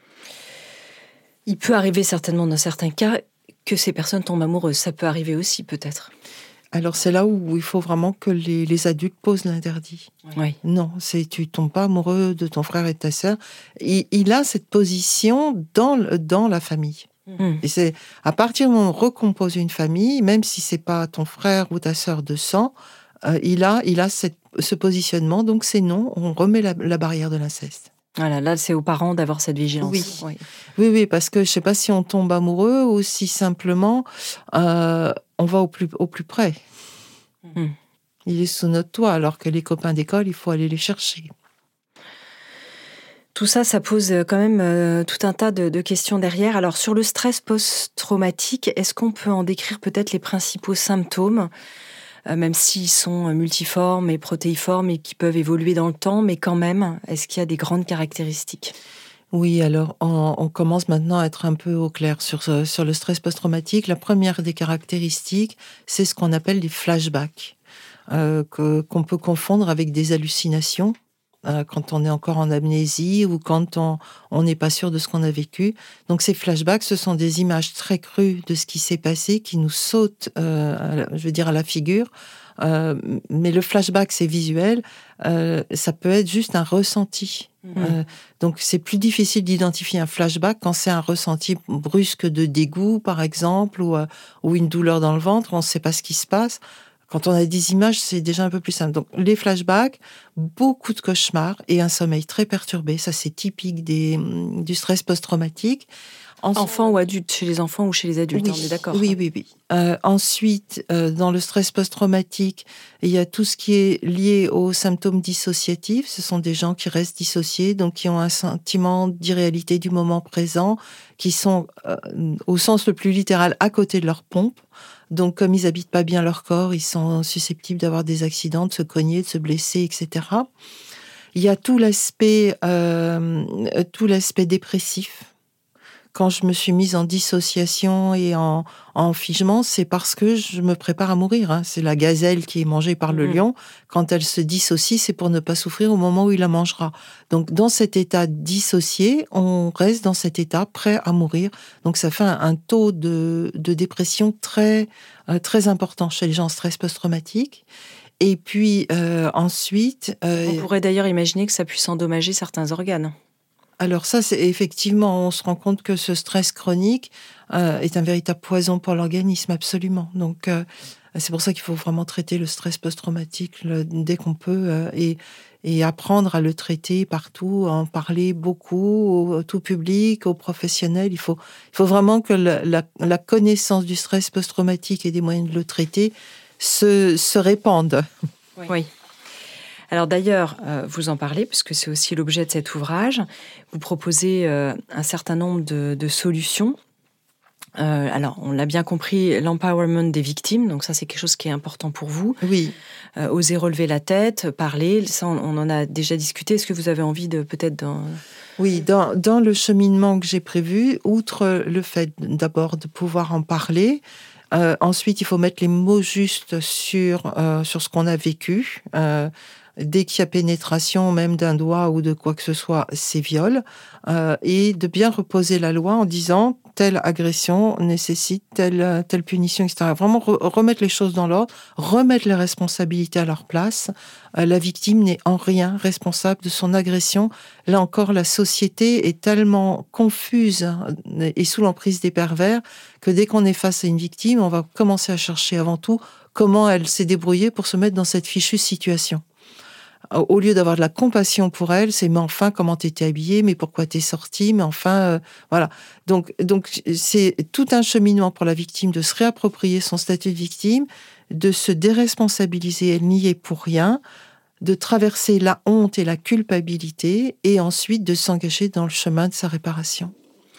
Il peut arriver certainement dans certains cas que ces personnes tombent amoureuses. Ça peut arriver aussi, peut-être. Alors c'est là où il faut vraiment que les, les adultes posent l'interdit. Oui. Non, c'est tu tombes pas amoureux de ton frère et de ta sœur. Il, il a cette position dans dans la famille. Mmh. Et c'est à partir du moment où on recompose une famille, même si c'est pas ton frère ou ta sœur de sang, euh, il a il a cette ce positionnement, donc c'est non, on remet la, la barrière de l'inceste. Voilà, là, c'est aux parents d'avoir cette vigilance. Oui, oui, oui, oui parce que je ne sais pas si on tombe amoureux ou si simplement euh, on va au plus, au plus près. Mmh. Il est sous notre toit, alors que les copains d'école, il faut aller les chercher. Tout ça, ça pose quand même euh, tout un tas de, de questions derrière. Alors, sur le stress post-traumatique, est-ce qu'on peut en décrire peut-être les principaux symptômes, euh, même s'ils sont multiformes et protéiformes et qui peuvent évoluer dans le temps, mais quand même, est-ce qu'il y a des grandes caractéristiques ? Oui, alors on, on commence maintenant à être un peu au clair sur, sur le stress post-traumatique. La première des caractéristiques, c'est ce qu'on appelle les flashbacks, euh, que, qu'on peut confondre avec des hallucinations. Quand on est encore en amnésie ou quand on n'est pas sûr de ce qu'on a vécu. Donc ces flashbacks, ce sont des images très crues de ce qui s'est passé, qui nous sautent, euh, je veux dire, à la figure. Euh, mais le flashback, c'est visuel. Euh, ça peut être juste un ressenti. Mmh. Euh, donc c'est plus difficile d'identifier un flashback quand c'est un ressenti brusque de dégoût, par exemple, ou, euh, ou une douleur dans le ventre. On ne sait pas ce qui se passe. Quand on a des images, c'est déjà un peu plus simple. Donc, les flashbacks, beaucoup de cauchemars et un sommeil très perturbé. Ça, c'est typique des, du stress post-traumatique. Ensuite, enfants ou adultes, chez les enfants ou chez les adultes, oui, on est d'accord. Oui, oui, oui. Euh, ensuite, euh, dans le stress post-traumatique, il y a tout ce qui est lié aux symptômes dissociatifs. Ce sont des gens qui restent dissociés, donc qui ont un sentiment d'irréalité du moment présent, qui sont, euh, au sens le plus littéral, à côté de leur pompe. Donc, comme ils habitent pas bien leur corps, ils sont susceptibles d'avoir des accidents, de se cogner, de se blesser, et cetera. Il y a tout l'aspect, euh, tout l'aspect dépressif. Quand je me suis mise en dissociation et en, en figement, c'est parce que je me prépare à mourir. Hein. C'est la gazelle qui est mangée par le mmh. lion. Quand elle se dissocie, c'est pour ne pas souffrir au moment où il la mangera. Donc, dans cet état dissocié, on reste dans cet état prêt à mourir. Donc, ça fait un, un taux de, de dépression très, euh, très important chez les gens en stress post-traumatique. Et puis, euh, ensuite... Euh, on pourrait d'ailleurs imaginer que ça puisse endommager certains organes. Alors ça, c'est effectivement, on se rend compte que ce stress chronique euh, est un véritable poison pour l'organisme, absolument. Donc, euh, c'est pour ça qu'il faut vraiment traiter le stress post-traumatique le, dès qu'on peut euh, et, et apprendre à le traiter partout, à en parler beaucoup, au, au tout public, aux professionnels. Il faut, il faut vraiment que la, la, la connaissance du stress post-traumatique et des moyens de le traiter se, se répandent. Oui. oui. Alors d'ailleurs, euh, vous en parlez, puisque c'est aussi l'objet de cet ouvrage. Vous proposez euh, un certain nombre de, de solutions. Euh, alors, on l'a bien compris, l'empowerment des victimes, donc ça c'est quelque chose qui est important pour vous. Oui. Euh, oser relever la tête, parler, ça on, on en a déjà discuté. Est-ce que vous avez envie de peut-être... Dans... Oui, dans, dans le cheminement que j'ai prévu, outre le fait d'abord de pouvoir en parler, euh, ensuite il faut mettre les mots justes sur, euh, sur ce qu'on a vécu. Euh, Dès qu'il y a pénétration, même d'un doigt ou de quoi que ce soit, c'est viol. Euh, et de bien reposer la loi en disant telle agression nécessite telle, telle punition, et cetera. Vraiment re- remettre les choses dans l'ordre, remettre les responsabilités à leur place. Euh, la victime n'est en rien responsable de son agression. Là encore, la société est tellement confuse et sous l'emprise des pervers que dès qu'on est face à une victime, on va commencer à chercher avant tout comment elle s'est débrouillée pour se mettre dans cette fichue situation. Au lieu d'avoir de la compassion pour elle, c'est mais enfin comment t'étais habillée, mais pourquoi t'es sortie, mais enfin euh, voilà. Donc donc c'est tout un cheminement pour la victime de se réapproprier son statut de victime, de se déresponsabiliser, elle n'y est pour rien, de traverser la honte et la culpabilité, et ensuite de s'engager dans le chemin de sa réparation.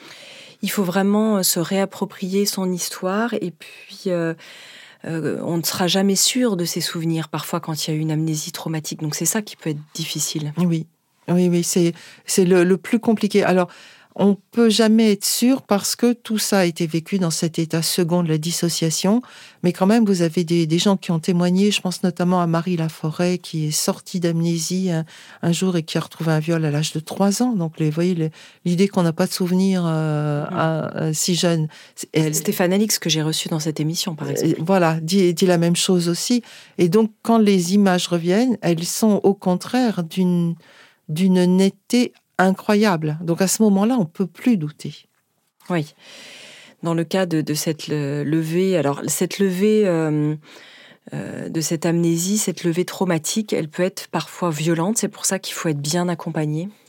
Il faut vraiment se réapproprier son histoire et puis. Euh... Euh, on ne sera jamais sûr de ses souvenirs, parfois quand il y a une amnésie traumatique. Donc c'est ça qui peut être difficile. Oui, oui, oui, c'est, c'est le, le plus compliqué. Alors, on peut jamais être sûr parce que tout ça a été vécu dans cet état second de la dissociation. Mais quand même, vous avez des, des gens qui ont témoigné. Je pense notamment à Marie Laforêt qui est sortie d'amnésie un, un jour et qui a retrouvé un viol à l'âge de trois ans. Donc, les, vous voyez, les, l'idée qu'on n'a pas de souvenirs euh, mmh. à, à, si jeune. Elle, Stéphane Alix, que j'ai reçu dans cette émission, par exemple. Euh, voilà, dit, dit la même chose aussi. Et donc, quand les images reviennent, elles sont au contraire d'une, d'une netteté incroyable. Donc à ce moment-là, on ne peut plus douter. Oui. Dans le cas de, de cette levée, alors cette levée euh, euh, de cette amnésie, cette levée traumatique, elle peut être parfois violente. C'est pour ça qu'il faut être bien accompagné.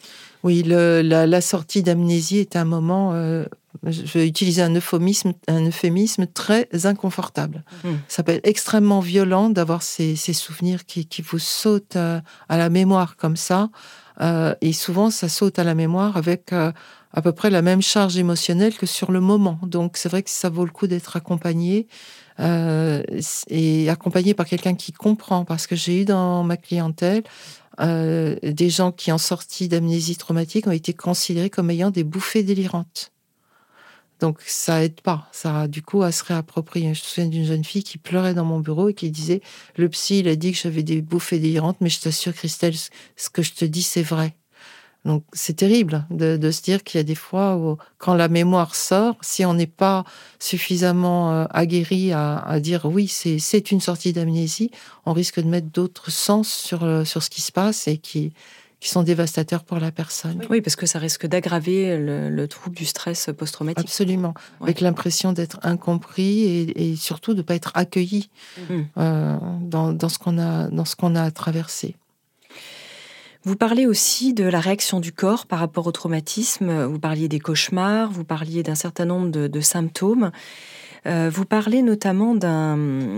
Oui, le, la, la sortie d'amnésie est un moment, euh, je vais utiliser un euphémisme, un euphémisme très inconfortable. Mmh. Ça peut être extrêmement violent d'avoir ces, ces souvenirs qui, qui vous sautent à, à la mémoire comme ça. Euh, et souvent, ça saute à la mémoire avec euh, à peu près la même charge émotionnelle que sur le moment. Donc, c'est vrai que ça vaut le coup d'être accompagné. Euh, et accompagné par quelqu'un qui comprend, parce que j'ai eu dans ma clientèle euh, des gens qui, en sortie d'amnésie traumatique, ont été considérés comme ayant des bouffées délirantes. Donc ça aide pas, ça du coup à se réapproprier. Je me souviens d'une jeune fille qui pleurait dans mon bureau et qui disait « Le psy, il a dit que j'avais des bouffées délirantes, mais je t'assure Christelle, ce que je te dis, c'est vrai. » Donc, c'est terrible de, de se dire qu'il y a des fois où, quand la mémoire sort, si on n'est pas suffisamment euh, aguerri à, à dire oui, c'est, c'est une sortie d'amnésie, on risque de mettre d'autres sens sur, euh, sur ce qui se passe et qui, qui sont dévastateurs pour la personne. Oui, parce que ça risque d'aggraver le, le trouble du stress post-traumatique. Absolument, ouais. Avec l'impression d'être incompris et, et surtout de ne pas être accueilli mmh. euh, dans, dans, ce qu'on a, dans ce qu'on a traversé. Vous parlez aussi de la réaction du corps par rapport au traumatisme. Vous parliez des cauchemars, vous parliez d'un certain nombre de, de symptômes. Euh, vous parlez notamment d'un,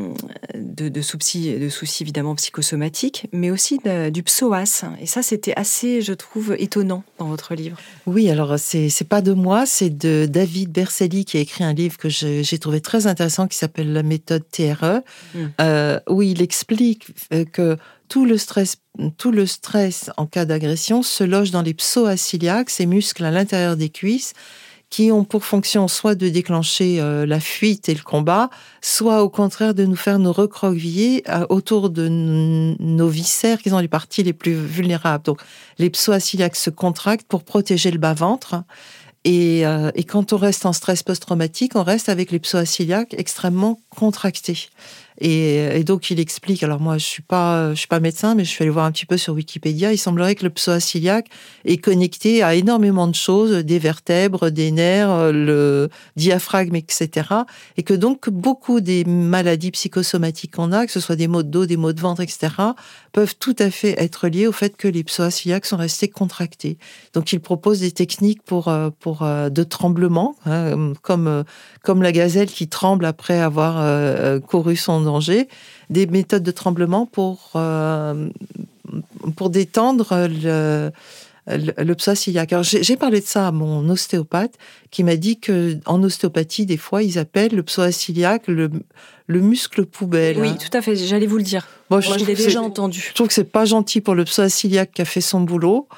de, de, soucis, de soucis évidemment psychosomatiques, mais aussi de, du psoas. Et ça, c'était assez, je trouve, étonnant dans votre livre. Oui, alors c'est, c'est pas de moi, c'est de David Berceli qui a écrit un livre que je, j'ai trouvé très intéressant qui s'appelle La méthode T R E, mmh. euh, où il explique que tout le stress, tout le stress en cas d'agression se loge dans les psoas ciliaques, ces muscles à l'intérieur des cuisses, qui ont pour fonction soit de déclencher euh, la fuite et le combat, soit au contraire de nous faire nous recroqueviller euh, autour de n- nos viscères, qui sont les parties les plus vulnérables. Donc, les psoas ciliaques se contractent pour protéger le bas-ventre. Et, euh, et quand on reste en stress post-traumatique, on reste avec les psoas ciliaques extrêmement contractés. Et, et donc, il explique, alors moi, je suis pas, je suis pas médecin, mais je suis allée voir un petit peu sur Wikipédia. Il semblerait que le psoas ciliaque est connecté à énormément de choses, des vertèbres, des nerfs, le diaphragme, et cetera. Et que donc, beaucoup des maladies psychosomatiques qu'on a, que ce soit des maux de dos, des maux de ventre, et cetera, peuvent tout à fait être liés au fait que les psoas ciliaques sont restés contractés. Donc, il propose des techniques pour, pour de tremblement, hein, comme, comme la gazelle qui tremble après avoir euh, couru son danger, des méthodes de tremblement pour, euh, pour détendre le, le, le psoas ciliaque. Alors, j'ai, j'ai parlé de ça à mon ostéopathe qui m'a dit qu'en ostéopathie, des fois, ils appellent le psoas ciliaque le, le muscle poubelle. Oui, tout à fait, j'allais vous le dire. Bon, Moi, je, je l'ai déjà entendu. Je trouve que c'est pas gentil pour le psoas ciliaque qui a fait son boulot.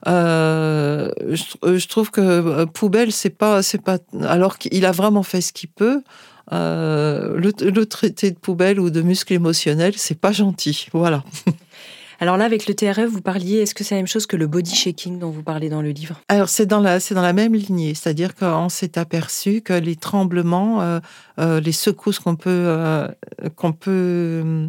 Euh, je, je trouve que euh, poubelle, c'est pas, c'est pas. Alors qu'il a vraiment fait ce qu'il peut. Euh, le, le traité de poubelle ou de muscle émotionnel, c'est pas gentil. Voilà. Alors là, avec le T R E, vous parliez, est-ce que c'est la même chose que le body shaking dont vous parlez dans le livre ? Alors, c'est dans la, c'est dans la même lignée. C'est-à-dire qu'on s'est aperçu que les tremblements, euh, euh, les secousses qu'on peut, euh, qu'on peut euh,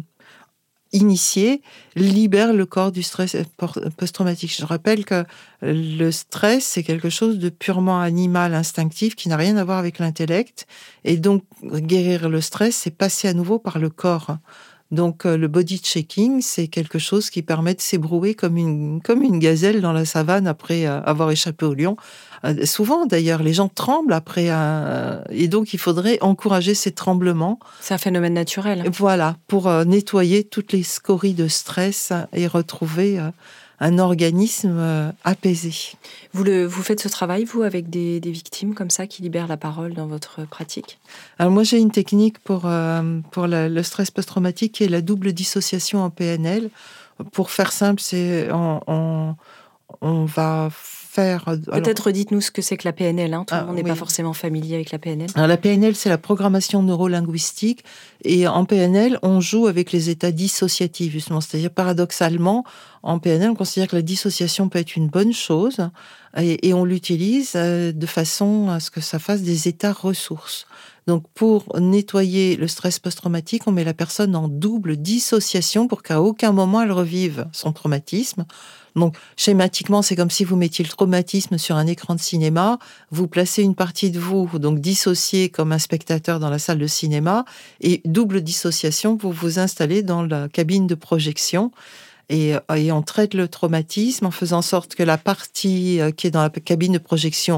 initier libère le corps du stress post-traumatique. Je rappelle que le stress, c'est quelque chose de purement animal, instinctif, qui n'a rien à voir avec l'intellect. Et donc, guérir le stress, c'est passer à nouveau par le corps. Donc, le body checking, c'est quelque chose qui permet de s'ébrouer comme une, comme une gazelle dans la savane après avoir échappé au lion. Euh, souvent, d'ailleurs, les gens tremblent après un... Et donc, il faudrait encourager ces tremblements. C'est un phénomène naturel. Voilà, pour euh, nettoyer toutes les scories de stress et retrouver euh, un organisme euh, apaisé. Vous, le, vous faites ce travail, vous, avec des, des victimes comme ça, qui libèrent la parole dans votre pratique ? Alors moi, j'ai une technique pour, euh, pour la, le stress post-traumatique qui est la double dissociation en P N L. Pour faire simple, c'est on, on, on va faire... Peut-être alors, dites-nous ce que c'est que la P N L. Hein. Tout ah, le monde n'est oui. pas forcément familier avec la P N L. Alors, la P N L, c'est la programmation neurolinguistique. Et en P N L, on joue avec les états dissociatifs, justement. C'est-à-dire, paradoxalement, en P N L, on considère que la dissociation peut être une bonne chose et, et on l'utilise de façon à ce que ça fasse des états ressources. Donc, pour nettoyer le stress post-traumatique, on met la personne en double dissociation pour qu'à aucun moment elle revive son traumatisme. Donc, schématiquement, c'est comme si vous mettiez le traumatisme sur un écran de cinéma, vous placez une partie de vous, donc dissociée comme un spectateur dans la salle de cinéma, et double dissociation, vous vous installez dans la cabine de projection. Et, et on traite le traumatisme en faisant en sorte que la partie qui est dans la cabine de projection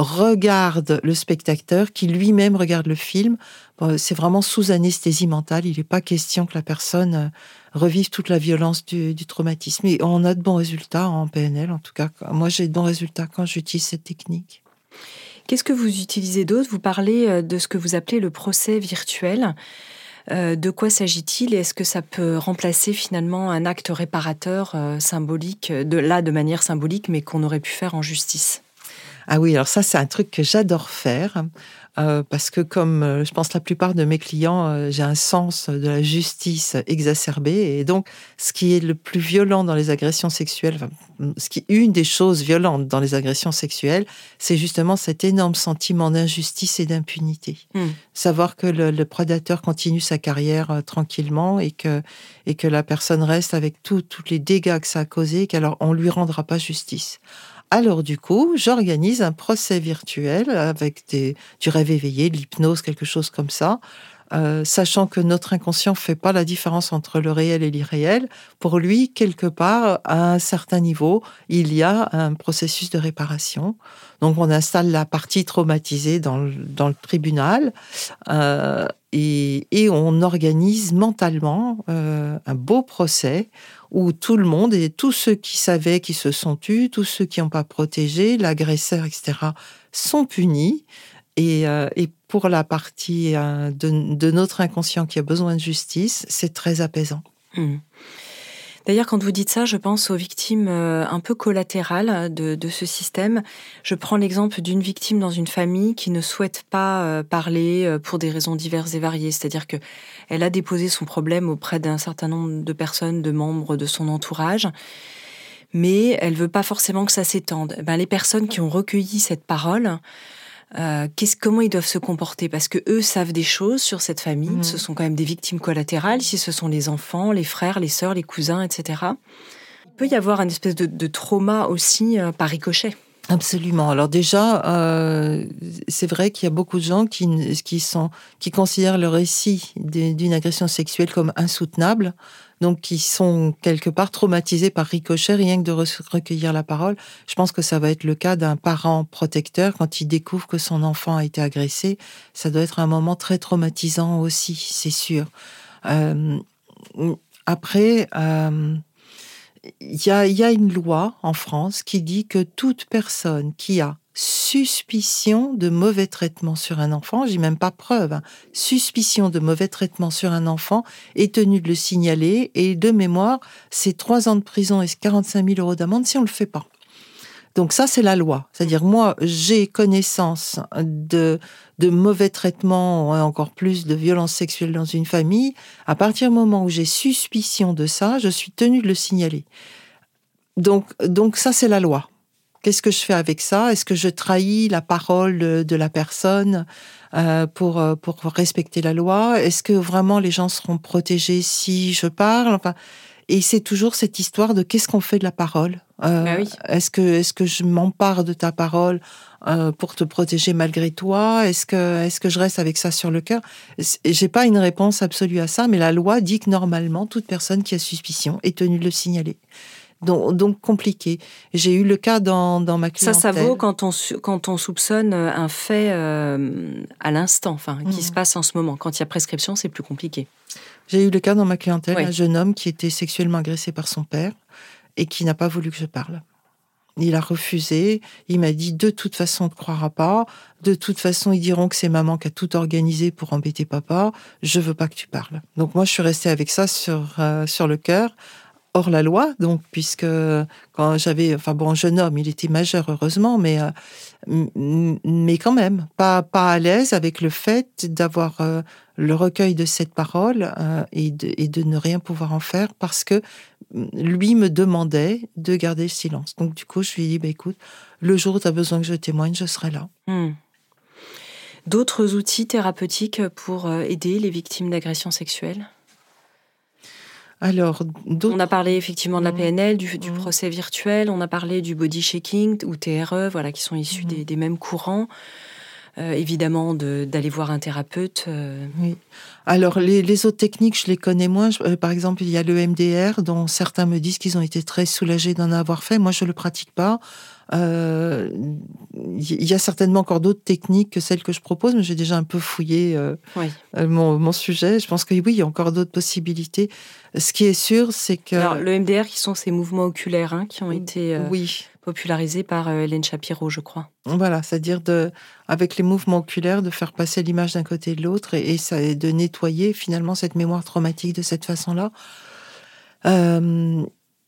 regarde le spectateur, qui lui-même regarde le film. C'est vraiment sous anesthésie mentale. Il n'est pas question que la personne revive toute la violence du, du traumatisme. Et on a de bons résultats en P N L. En tout cas, moi, j'ai de bons résultats quand j'utilise cette technique. Qu'est-ce que vous utilisez d'autre ? Vous parlez de ce que vous appelez le procès virtuel. Euh, de quoi s'agit-il et est-ce que ça peut remplacer finalement un acte réparateur euh, symbolique, de, là de manière symbolique, mais qu'on aurait pu faire en justice ? Ah oui, alors ça, c'est un truc que j'adore faire, euh, parce que comme euh, je pense la plupart de mes clients, euh, j'ai un sens de la justice exacerbé, et donc ce qui est le plus violent dans les agressions sexuelles, enfin, ce qui est une des choses violentes dans les agressions sexuelles, c'est justement cet énorme sentiment d'injustice et d'impunité. Mmh. Savoir que le, le prédateur continue sa carrière euh, tranquillement et que, et que la personne reste avec tous les dégâts que ça a causés, et qu'alors on lui rendra pas justice. Alors du coup, j'organise un procès virtuel avec des, du rêve éveillé, de l'hypnose, quelque chose comme ça, euh, sachant que notre inconscient fait pas la différence entre le réel et l'irréel. Pour lui, quelque part, à un certain niveau, il y a un processus de réparation. Donc on installe la partie traumatisée dans le, dans le tribunal euh, et, et on organise mentalement euh, un beau procès où tout le monde et tous ceux qui savaient qui se sont tus, tous ceux qui n'ont pas protégé, l'agresseur, et cetera, sont punis. Et, euh, et pour la partie euh, de, de notre inconscient qui a besoin de justice, c'est très apaisant. Mmh. D'ailleurs, quand vous dites ça, je pense aux victimes euh, un peu collatérales de, de ce système. Je prends l'exemple d'une victime dans une famille qui ne souhaite pas euh, parler euh, pour des raisons diverses et variées. C'est-à-dire que elle a déposé son problème auprès d'un certain nombre de personnes, de membres de son entourage, mais elle veut pas forcément que ça s'étende. Ben, les personnes qui ont recueilli cette parole, Euh, qu'est-ce, comment ils doivent se comporter ? Parce que eux savent des choses sur cette famille. Mmh. Ce sont quand même des victimes collatérales. Si ce sont les enfants, les frères, les sœurs, les cousins, et cetera. Il peut y avoir une espèce de, de trauma aussi euh, par ricochet. Absolument. Alors déjà, euh, c'est vrai qu'il y a beaucoup de gens qui, qui, sont, qui considèrent le récit d'une agression sexuelle comme insoutenable, donc qui sont quelque part traumatisés par ricochet, rien que de recueillir la parole. Je pense que ça va être le cas d'un parent protecteur quand il découvre que son enfant a été agressé. Ça doit être un moment très traumatisant aussi, c'est sûr. Euh, après... Euh, Il y a, il y a une loi en France qui dit que toute personne qui a suspicion de mauvais traitement sur un enfant, je dis même pas preuve, hein, suspicion de mauvais traitement sur un enfant est tenue de le signaler, et de mémoire, c'est trois ans de prison et quarante-cinq mille euros d'amende si on le fait pas. Donc ça, c'est la loi. C'est-à-dire, moi, j'ai connaissance de, de mauvais traitements, encore plus de violences sexuelles dans une famille. À partir du moment où j'ai suspicion de ça, je suis tenue de le signaler. Donc, donc ça, c'est la loi. Qu'est-ce que je fais avec ça ? Est-ce que je trahis la parole de, de la personne euh, pour, pour respecter la loi ? Est-ce que vraiment les gens seront protégés si je parle ? Enfin, et c'est toujours cette histoire de qu'est-ce qu'on fait de la parole ? Euh, ah oui. Est-ce que, est-ce que je m'empare de ta parole euh, pour te protéger malgré toi ? Est-ce que, est-ce que je reste avec ça sur le cœur ? J'ai pas une réponse absolue à ça, mais la loi dit que normalement, toute personne qui a suspicion est tenue de le signaler. Donc, donc compliqué. J'ai eu le cas dans, dans ma clientèle. Ça, ça vaut quand on, quand on soupçonne un fait euh, à l'instant, enfin, qui mmh. se passe en ce moment. Quand il y a prescription, c'est plus compliqué. J'ai eu le cas dans ma clientèle, oui. un jeune homme qui était sexuellement agressé par son père et qui n'a pas voulu que je parle. Il a refusé. Il m'a dit, de toute façon, on ne te croira pas. De toute façon, ils diront que c'est maman qui a tout organisé pour embêter papa. Je veux pas que tu parles. Donc moi, je suis restée avec ça sur, euh, sur le cœur. Hors la loi, donc, puisque quand j'avais, enfin bon, jeune homme, il était majeur, heureusement, mais, euh, mais quand même, pas, pas à l'aise avec le fait d'avoir euh, le recueil de cette parole euh, et, de, et de ne rien pouvoir en faire parce que lui me demandait de garder le silence. Donc, du coup, je lui ai dit, bah, écoute, le jour où tu as besoin que je témoigne, je serai là. Mmh. D'autres outils thérapeutiques pour aider les victimes d'agressions sexuelles ? Alors, on a parlé effectivement de la P N L, du, du mmh. procès virtuel, on a parlé du body shaking ou T R E, voilà, qui sont issus mmh. des, des mêmes courants. euh, évidemment de, d'aller voir un thérapeute. Euh... Oui. Alors, les, les autres techniques, je les connais moins. Je, euh, par exemple, il y a le M D R, dont certains me disent qu'ils ont été très soulagés d'en avoir fait. Moi, je ne le pratique pas. Euh, il y a certainement encore d'autres techniques que celles que je propose, mais j'ai déjà un peu fouillé euh, oui. euh, mon, mon sujet. Je pense que oui, il y a encore d'autres possibilités. Ce qui est sûr, c'est que... Alors, le M D R, qui sont ces mouvements oculaires hein, qui ont été euh, oui. popularisés par euh, Hélène Shapiro, je crois. Voilà, c'est-à-dire de, avec les mouvements oculaires, de faire passer l'image d'un côté et de l'autre et, et, ça, et de nettoyer finalement cette mémoire traumatique de cette façon-là. Euh,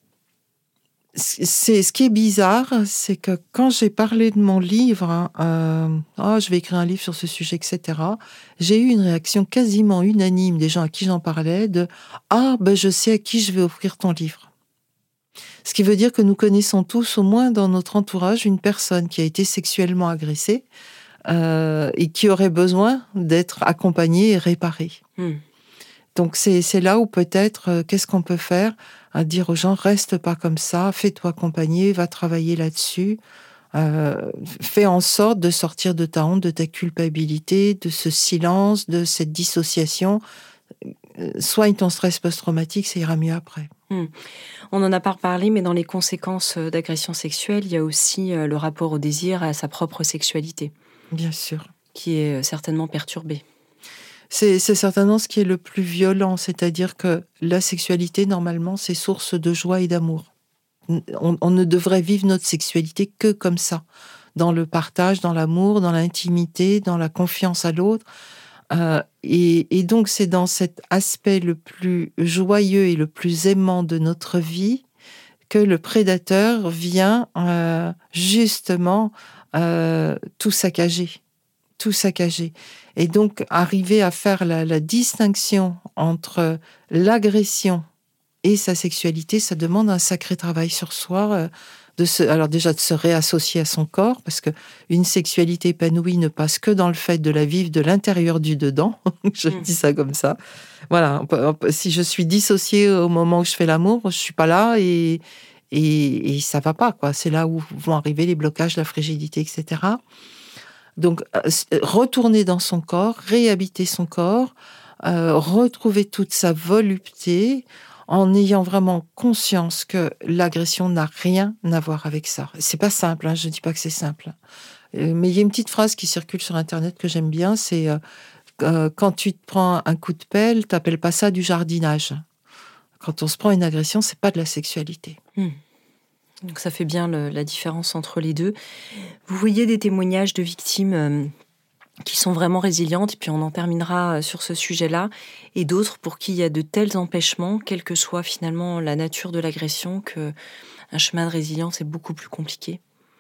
c'est, ce qui est bizarre, c'est que quand j'ai parlé de mon livre, euh, oh, je vais écrire un livre sur ce sujet, et cetera, j'ai eu une réaction quasiment unanime des gens à qui j'en parlais de « Ah, ben je sais à qui je vais offrir ton livre ». Ce qui veut dire que nous connaissons tous, au moins dans notre entourage, une personne qui a été sexuellement agressée euh, et qui aurait besoin d'être accompagnée et réparée. Mmh. Donc c'est, c'est là où peut-être, euh, qu'est-ce qu'on peut faire ? À dire aux gens, reste pas comme ça, fais-toi accompagner, va travailler là-dessus. Euh, fais en sorte de sortir de ta honte, de ta culpabilité, de ce silence, de cette dissociation. Soigne ton stress post-traumatique, ça ira mieux après. Mmh. On n'en a pas parlé, mais dans les conséquences d'agression sexuelle, il y a aussi le rapport au désir, à sa propre sexualité. Bien sûr. Qui est certainement perturbé. C'est, c'est certainement ce qui est le plus violent, c'est-à-dire que la sexualité, normalement, c'est source de joie et d'amour. On, on ne devrait vivre notre sexualité que comme ça, dans le partage, dans l'amour, dans l'intimité, dans la confiance à l'autre. Euh, et, et donc, c'est dans cet aspect le plus joyeux et le plus aimant de notre vie que le prédateur vient euh, justement euh, tout saccager, tout saccager. Et donc, arriver à faire la, la distinction entre l'agression et sa sexualité, ça demande un sacré travail sur soi. Euh, de se, alors déjà de se réassocier à son corps, parce que une sexualité épanouie ne passe que dans le fait de la vivre de l'intérieur du dedans. Je mmh. dis ça comme ça. Voilà. Si je suis dissociée au moment où je fais l'amour, je suis pas là et et, et ça va pas, quoi. C'est là où vont arriver les blocages, la frigidité, et cetera. Donc, euh, retourner dans son corps, réhabiter son corps, euh, retrouver toute sa volupté, en ayant vraiment conscience que l'agression n'a rien à voir avec ça. C'est pas simple, hein, je dis pas que c'est simple. Mais il y a une petite phrase qui circule sur Internet que j'aime bien, c'est euh, « Quand tu te prends un coup de pelle, t'appelles pas ça du jardinage. » Quand on se prend une agression, c'est pas de la sexualité. Mmh. Donc ça fait bien le, la différence entre les deux. Vous voyez des témoignages de victimes euh, qui sont vraiment résilientes, et puis on en terminera sur ce sujet-là, et d'autres pour qui il y a de tels empêchements, quelle que soit finalement la nature de l'agression, qu'un chemin de résilience est beaucoup plus compliqué.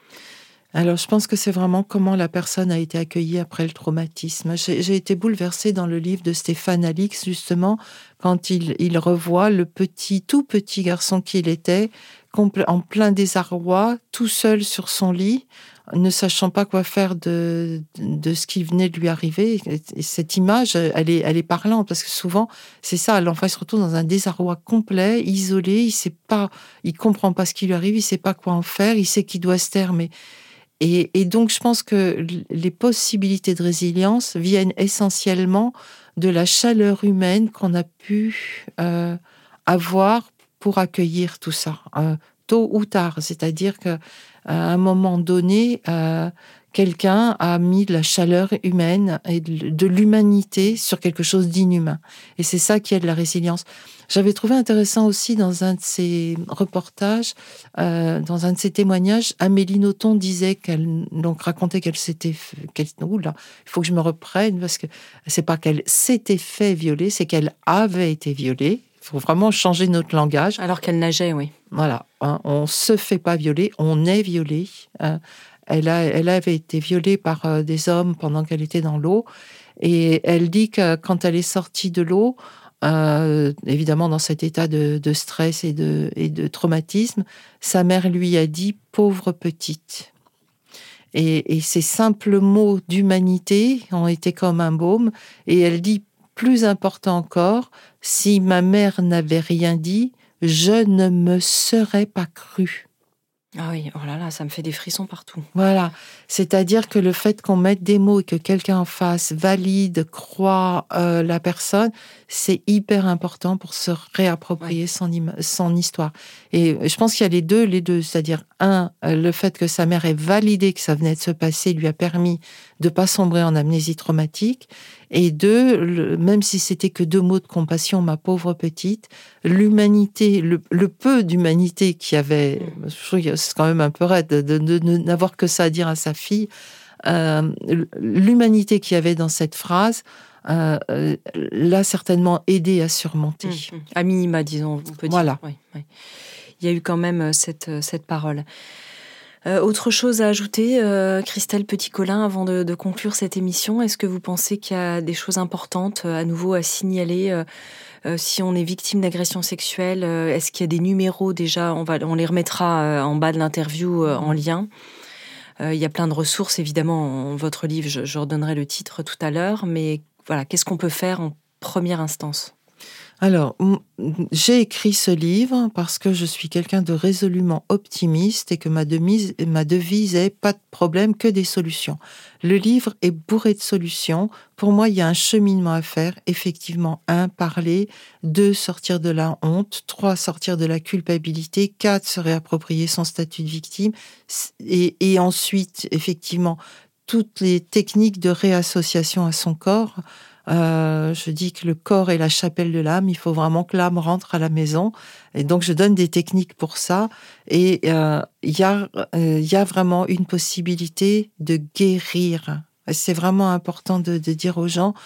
Alors, je pense que c'est vraiment comment la personne a été accueillie après le traumatisme. J'ai, j'ai été bouleversée dans le livre de Stéphane Alix, justement, quand il, il revoit le petit, tout petit garçon qu'il était, en plein désarroi, tout seul sur son lit, ne sachant pas quoi faire de, de ce qui venait de lui arriver. Et cette image, elle est, elle est parlante, parce que souvent, c'est ça, l'enfant se retrouve dans un désarroi complet, isolé, il sait pas, il comprend pas ce qui lui arrive, il sait pas quoi en faire, il sait qu'il doit se taire, mais Et, et donc, je pense que les possibilités de résilience viennent essentiellement de la chaleur humaine qu'on a pu euh, avoir pour accueillir tout ça, euh, tôt ou tard. C'est-à-dire qu'à un moment donné, euh, quelqu'un a mis de la chaleur humaine et de, de l'humanité sur quelque chose d'inhumain. Et c'est ça qui est de la résilience. J'avais trouvé intéressant aussi dans un de ses reportages, euh, dans un de ses témoignages, Amélie Nothomb disait qu'elle, donc racontait qu'elle s'était, qu'elle, oula, il faut que je me reprenne parce que c'est pas qu'elle s'était fait violer, c'est qu'elle avait été violée. Il faut vraiment changer notre langage. Alors qu'elle nageait, oui. Voilà, hein, on se fait pas violer, on est violé. Hein. Elle a, elle avait été violée par euh, des hommes pendant qu'elle était dans l'eau, et elle dit que quand elle est sortie de l'eau, Euh, évidemment dans cet état de, de stress et de, et de traumatisme, sa mère lui a dit « pauvre petite ». Et, et ces simples mots d'humanité ont été comme un baume. Et elle dit, plus important encore, « si ma mère n'avait rien dit, je ne me serais pas crue ». Ah oui, oh là là, ça me fait des frissons partout. Voilà, c'est-à-dire que le fait qu'on mette des mots et que quelqu'un en face valide, croit euh, la personne, c'est hyper important pour se réapproprier ouais. son, im- son histoire. Et je pense qu'il y a les deux, les deux, c'est-à-dire un, le fait que sa mère ait validé que ça venait de se passer lui a permis de pas sombrer en amnésie traumatique. Et deux, le, même si c'était que deux mots de compassion, ma pauvre petite, l'humanité, le, le peu d'humanité qu'il y avait, mmh. je trouve que c'est quand même un peu raide de, de, de, de n'avoir que ça à dire à sa fille, euh, l'humanité qu'il y avait dans cette phrase euh, l'a certainement aidé à surmonter. Mmh. À minima, disons, on peut dire. Voilà. Oui, oui. Il y a eu quand même cette, cette parole. Euh, autre chose à ajouter, euh, Christelle Petit-Colin, avant de, de conclure cette émission, est-ce que vous pensez qu'il y a des choses importantes euh, à nouveau à signaler euh, euh, si on est victime d'agression sexuelle? euh, Est-ce qu'il y a des numéros déjà? On, va, on les remettra euh, en bas de l'interview euh, en lien. Euh, il y a plein de ressources, évidemment, en votre livre, je, je redonnerai le titre tout à l'heure, mais voilà, qu'est-ce qu'on peut faire en première instance? Alors, j'ai écrit ce livre parce que je suis quelqu'un de résolument optimiste et que ma devise, ma devise est « pas de problème, que des solutions ». Le livre est bourré de solutions. Pour moi, il y a un cheminement à faire. Effectivement, un, parler. Deux, sortir de la honte. Trois, sortir de la culpabilité. Quatre, se réapproprier son statut de victime. Et, et ensuite, effectivement, toutes les techniques de réassociation à son corps. Euh, je dis que le corps est la chapelle de l'âme. Il faut vraiment que l'âme rentre à la maison. Et donc, je donne des techniques pour ça. Et il euh, y a, euh, y a vraiment une possibilité de guérir. C'est vraiment important de, de dire aux gens,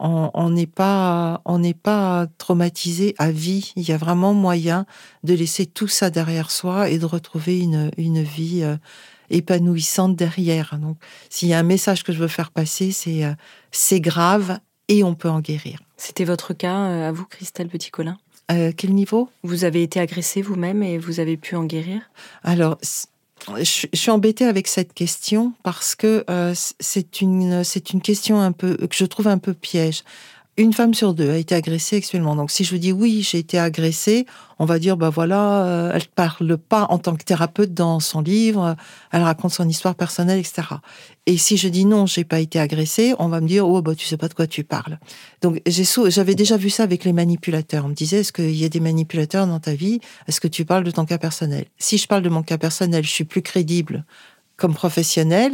on n'est pas, on n'est pas traumatisé à vie. Il y a vraiment moyen de laisser tout ça derrière soi et de retrouver une, une vie euh, épanouissante derrière. Donc, s'il y a un message que je veux faire passer, c'est euh, c'est grave. Et on peut en guérir. C'était votre cas, euh, à vous, Christelle Petit-Colin? euh, Quel niveau? Vous avez été agressée vous-même et vous avez pu en guérir? Alors, je, je suis embêtée avec cette question parce que euh, c'est une, c'est une question un peu, que je trouve un peu piège. Une femme sur deux a été agressée sexuellement. Donc, si je vous dis oui, j'ai été agressée, on va dire, bah voilà, euh, elle parle pas en tant que thérapeute dans son livre, elle raconte son histoire personnelle, et cetera. Et si je dis non, j'ai pas été agressée, on va me dire, oh, bah, tu sais pas de quoi tu parles. Donc, j'ai sou- j'avais déjà vu ça avec les manipulateurs. On me disait, est-ce qu'il y a des manipulateurs dans ta vie? Est-ce que tu parles de ton cas personnel? Si je parle de mon cas personnel, je suis plus crédible comme professionnelle.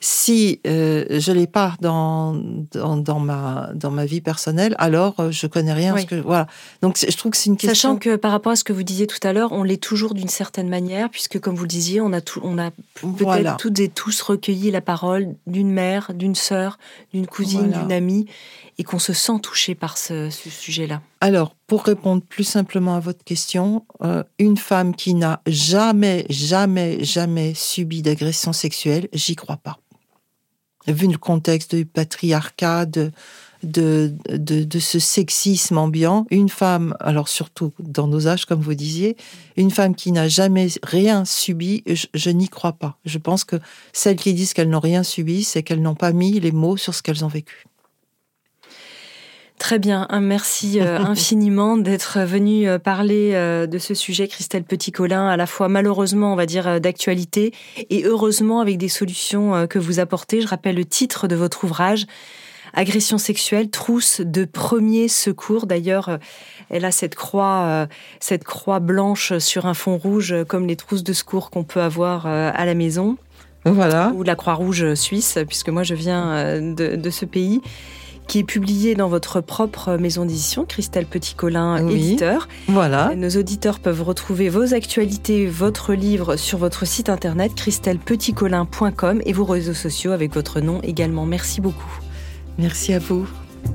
Si euh, je l'ai pas dans, dans dans ma dans ma vie personnelle, alors euh, je connais rien. Oui. Parce que, voilà. Donc je trouve que c'est une question. Sachant que par rapport à ce que vous disiez tout à l'heure, on l'est toujours d'une certaine manière, puisque comme vous le disiez, on a tout, on a peut-être voilà. toutes et tous recueilli la parole d'une mère, d'une sœur, d'une cousine, voilà. d'une amie, et qu'on se sent touché par ce, ce sujet-là. Alors, pour répondre plus simplement à votre question, euh, une femme qui n'a jamais, jamais, jamais subi d'agression sexuelle, j'y crois pas. Vu le contexte du patriarcat, de, de, de, de ce sexisme ambiant, une femme, alors surtout dans nos âges, comme vous disiez, une femme qui n'a jamais rien subi, je, je n'y crois pas. Je pense que celles qui disent qu'elles n'ont rien subi, c'est qu'elles n'ont pas mis les mots sur ce qu'elles ont vécu. Très bien, un merci euh, infiniment d'être venue euh, parler euh, de ce sujet, Christelle Petit-Colin, à la fois malheureusement, on va dire, euh, d'actualité, et heureusement avec des solutions euh, que vous apportez. Je rappelle le titre de votre ouvrage, Agression sexuelle, trousse de premier secours. D'ailleurs, euh, elle a cette croix, euh, cette croix blanche sur un fond rouge, euh, comme les trousses de secours qu'on peut avoir euh, à la maison. Voilà. Ou la Croix-Rouge suisse, puisque moi je viens euh, de, de ce pays, qui est publié dans votre propre maison d'édition, Christelle Petit-Colin, oui, éditeur. Voilà. Nos auditeurs peuvent retrouver vos actualités, votre livre sur votre site internet christelle petit colin point com et vos réseaux sociaux avec votre nom également. Merci beaucoup. Merci à vous.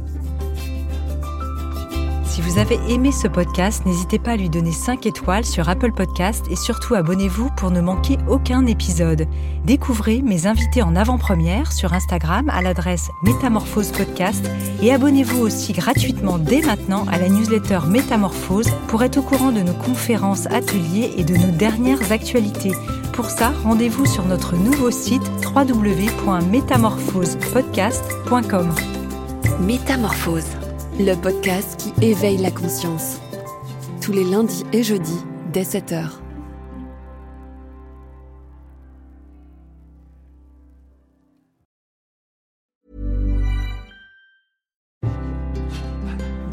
Si vous avez aimé ce podcast, n'hésitez pas à lui donner cinq étoiles sur Apple Podcast et surtout abonnez-vous pour ne manquer aucun épisode. Découvrez mes invités en avant-première sur Instagram à l'adresse Métamorphose Podcast et abonnez-vous aussi gratuitement dès maintenant à la newsletter Métamorphose pour être au courant de nos conférences, ateliers et de nos dernières actualités. Pour ça, rendez-vous sur notre nouveau site w w w point métamorphose podcast point com. Métamorphose, le podcast qui éveille la conscience. Tous les lundis et jeudis, dès sept heures.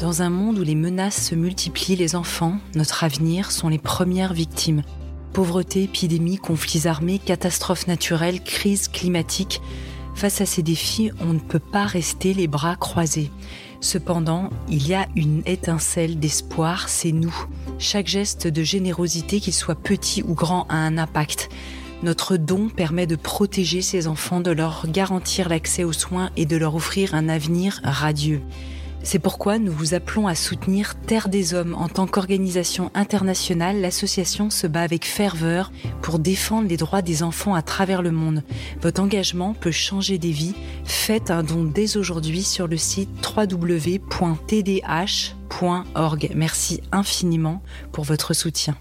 Dans un monde où les menaces se multiplient, les enfants, notre avenir, sont les premières victimes. Pauvreté, épidémie, conflits armés, catastrophes naturelles, crises climatiques. Face à ces défis, on ne peut pas rester les bras croisés. Cependant, il y a une étincelle d'espoir, c'est nous. Chaque geste de générosité, qu'il soit petit ou grand, a un impact. Notre don permet de protéger ces enfants, de leur garantir l'accès aux soins et de leur offrir un avenir radieux. C'est pourquoi nous vous appelons à soutenir Terre des Hommes. En tant qu'organisation internationale, l'association se bat avec ferveur pour défendre les droits des enfants à travers le monde. Votre engagement peut changer des vies. Faites un don dès aujourd'hui sur le site w w w point t d h point org. Merci infiniment pour votre soutien.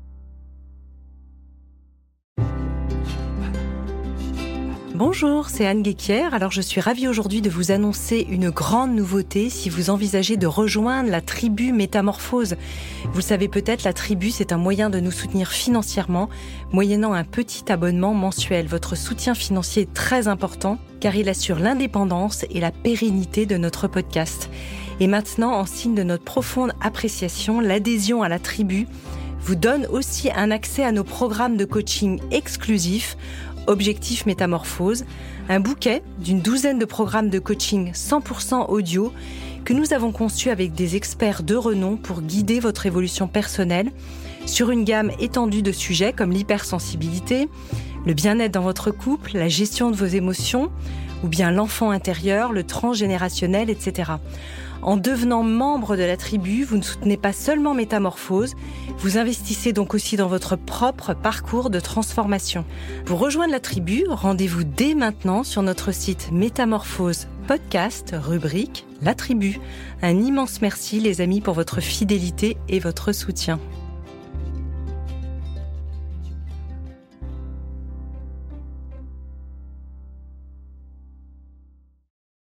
Bonjour, c'est Anne Guéquière. Alors je suis ravie aujourd'hui de vous annoncer une grande nouveauté si vous envisagez de rejoindre la tribu Métamorphose. Vous le savez peut-être, la tribu, c'est un moyen de nous soutenir financièrement, moyennant un petit abonnement mensuel. Votre soutien financier est très important car il assure l'indépendance et la pérennité de notre podcast. Et maintenant, en signe de notre profonde appréciation, l'adhésion à la tribu vous donne aussi un accès à nos programmes de coaching exclusifs, Objectif Métamorphose, un bouquet d'une douzaine de programmes de coaching cent pour cent audio que nous avons conçus avec des experts de renom pour guider votre évolution personnelle sur une gamme étendue de sujets comme l'hypersensibilité, le bien-être dans votre couple, la gestion de vos émotions, ou bien l'enfant intérieur, le transgénérationnel, et cetera. En devenant membre de la tribu, vous ne soutenez pas seulement Métamorphose, vous investissez donc aussi dans votre propre parcours de transformation. Pour rejoindre la tribu, rendez-vous dès maintenant sur notre site Métamorphose Podcast, rubrique La Tribu. Un immense merci les amis pour votre fidélité et votre soutien.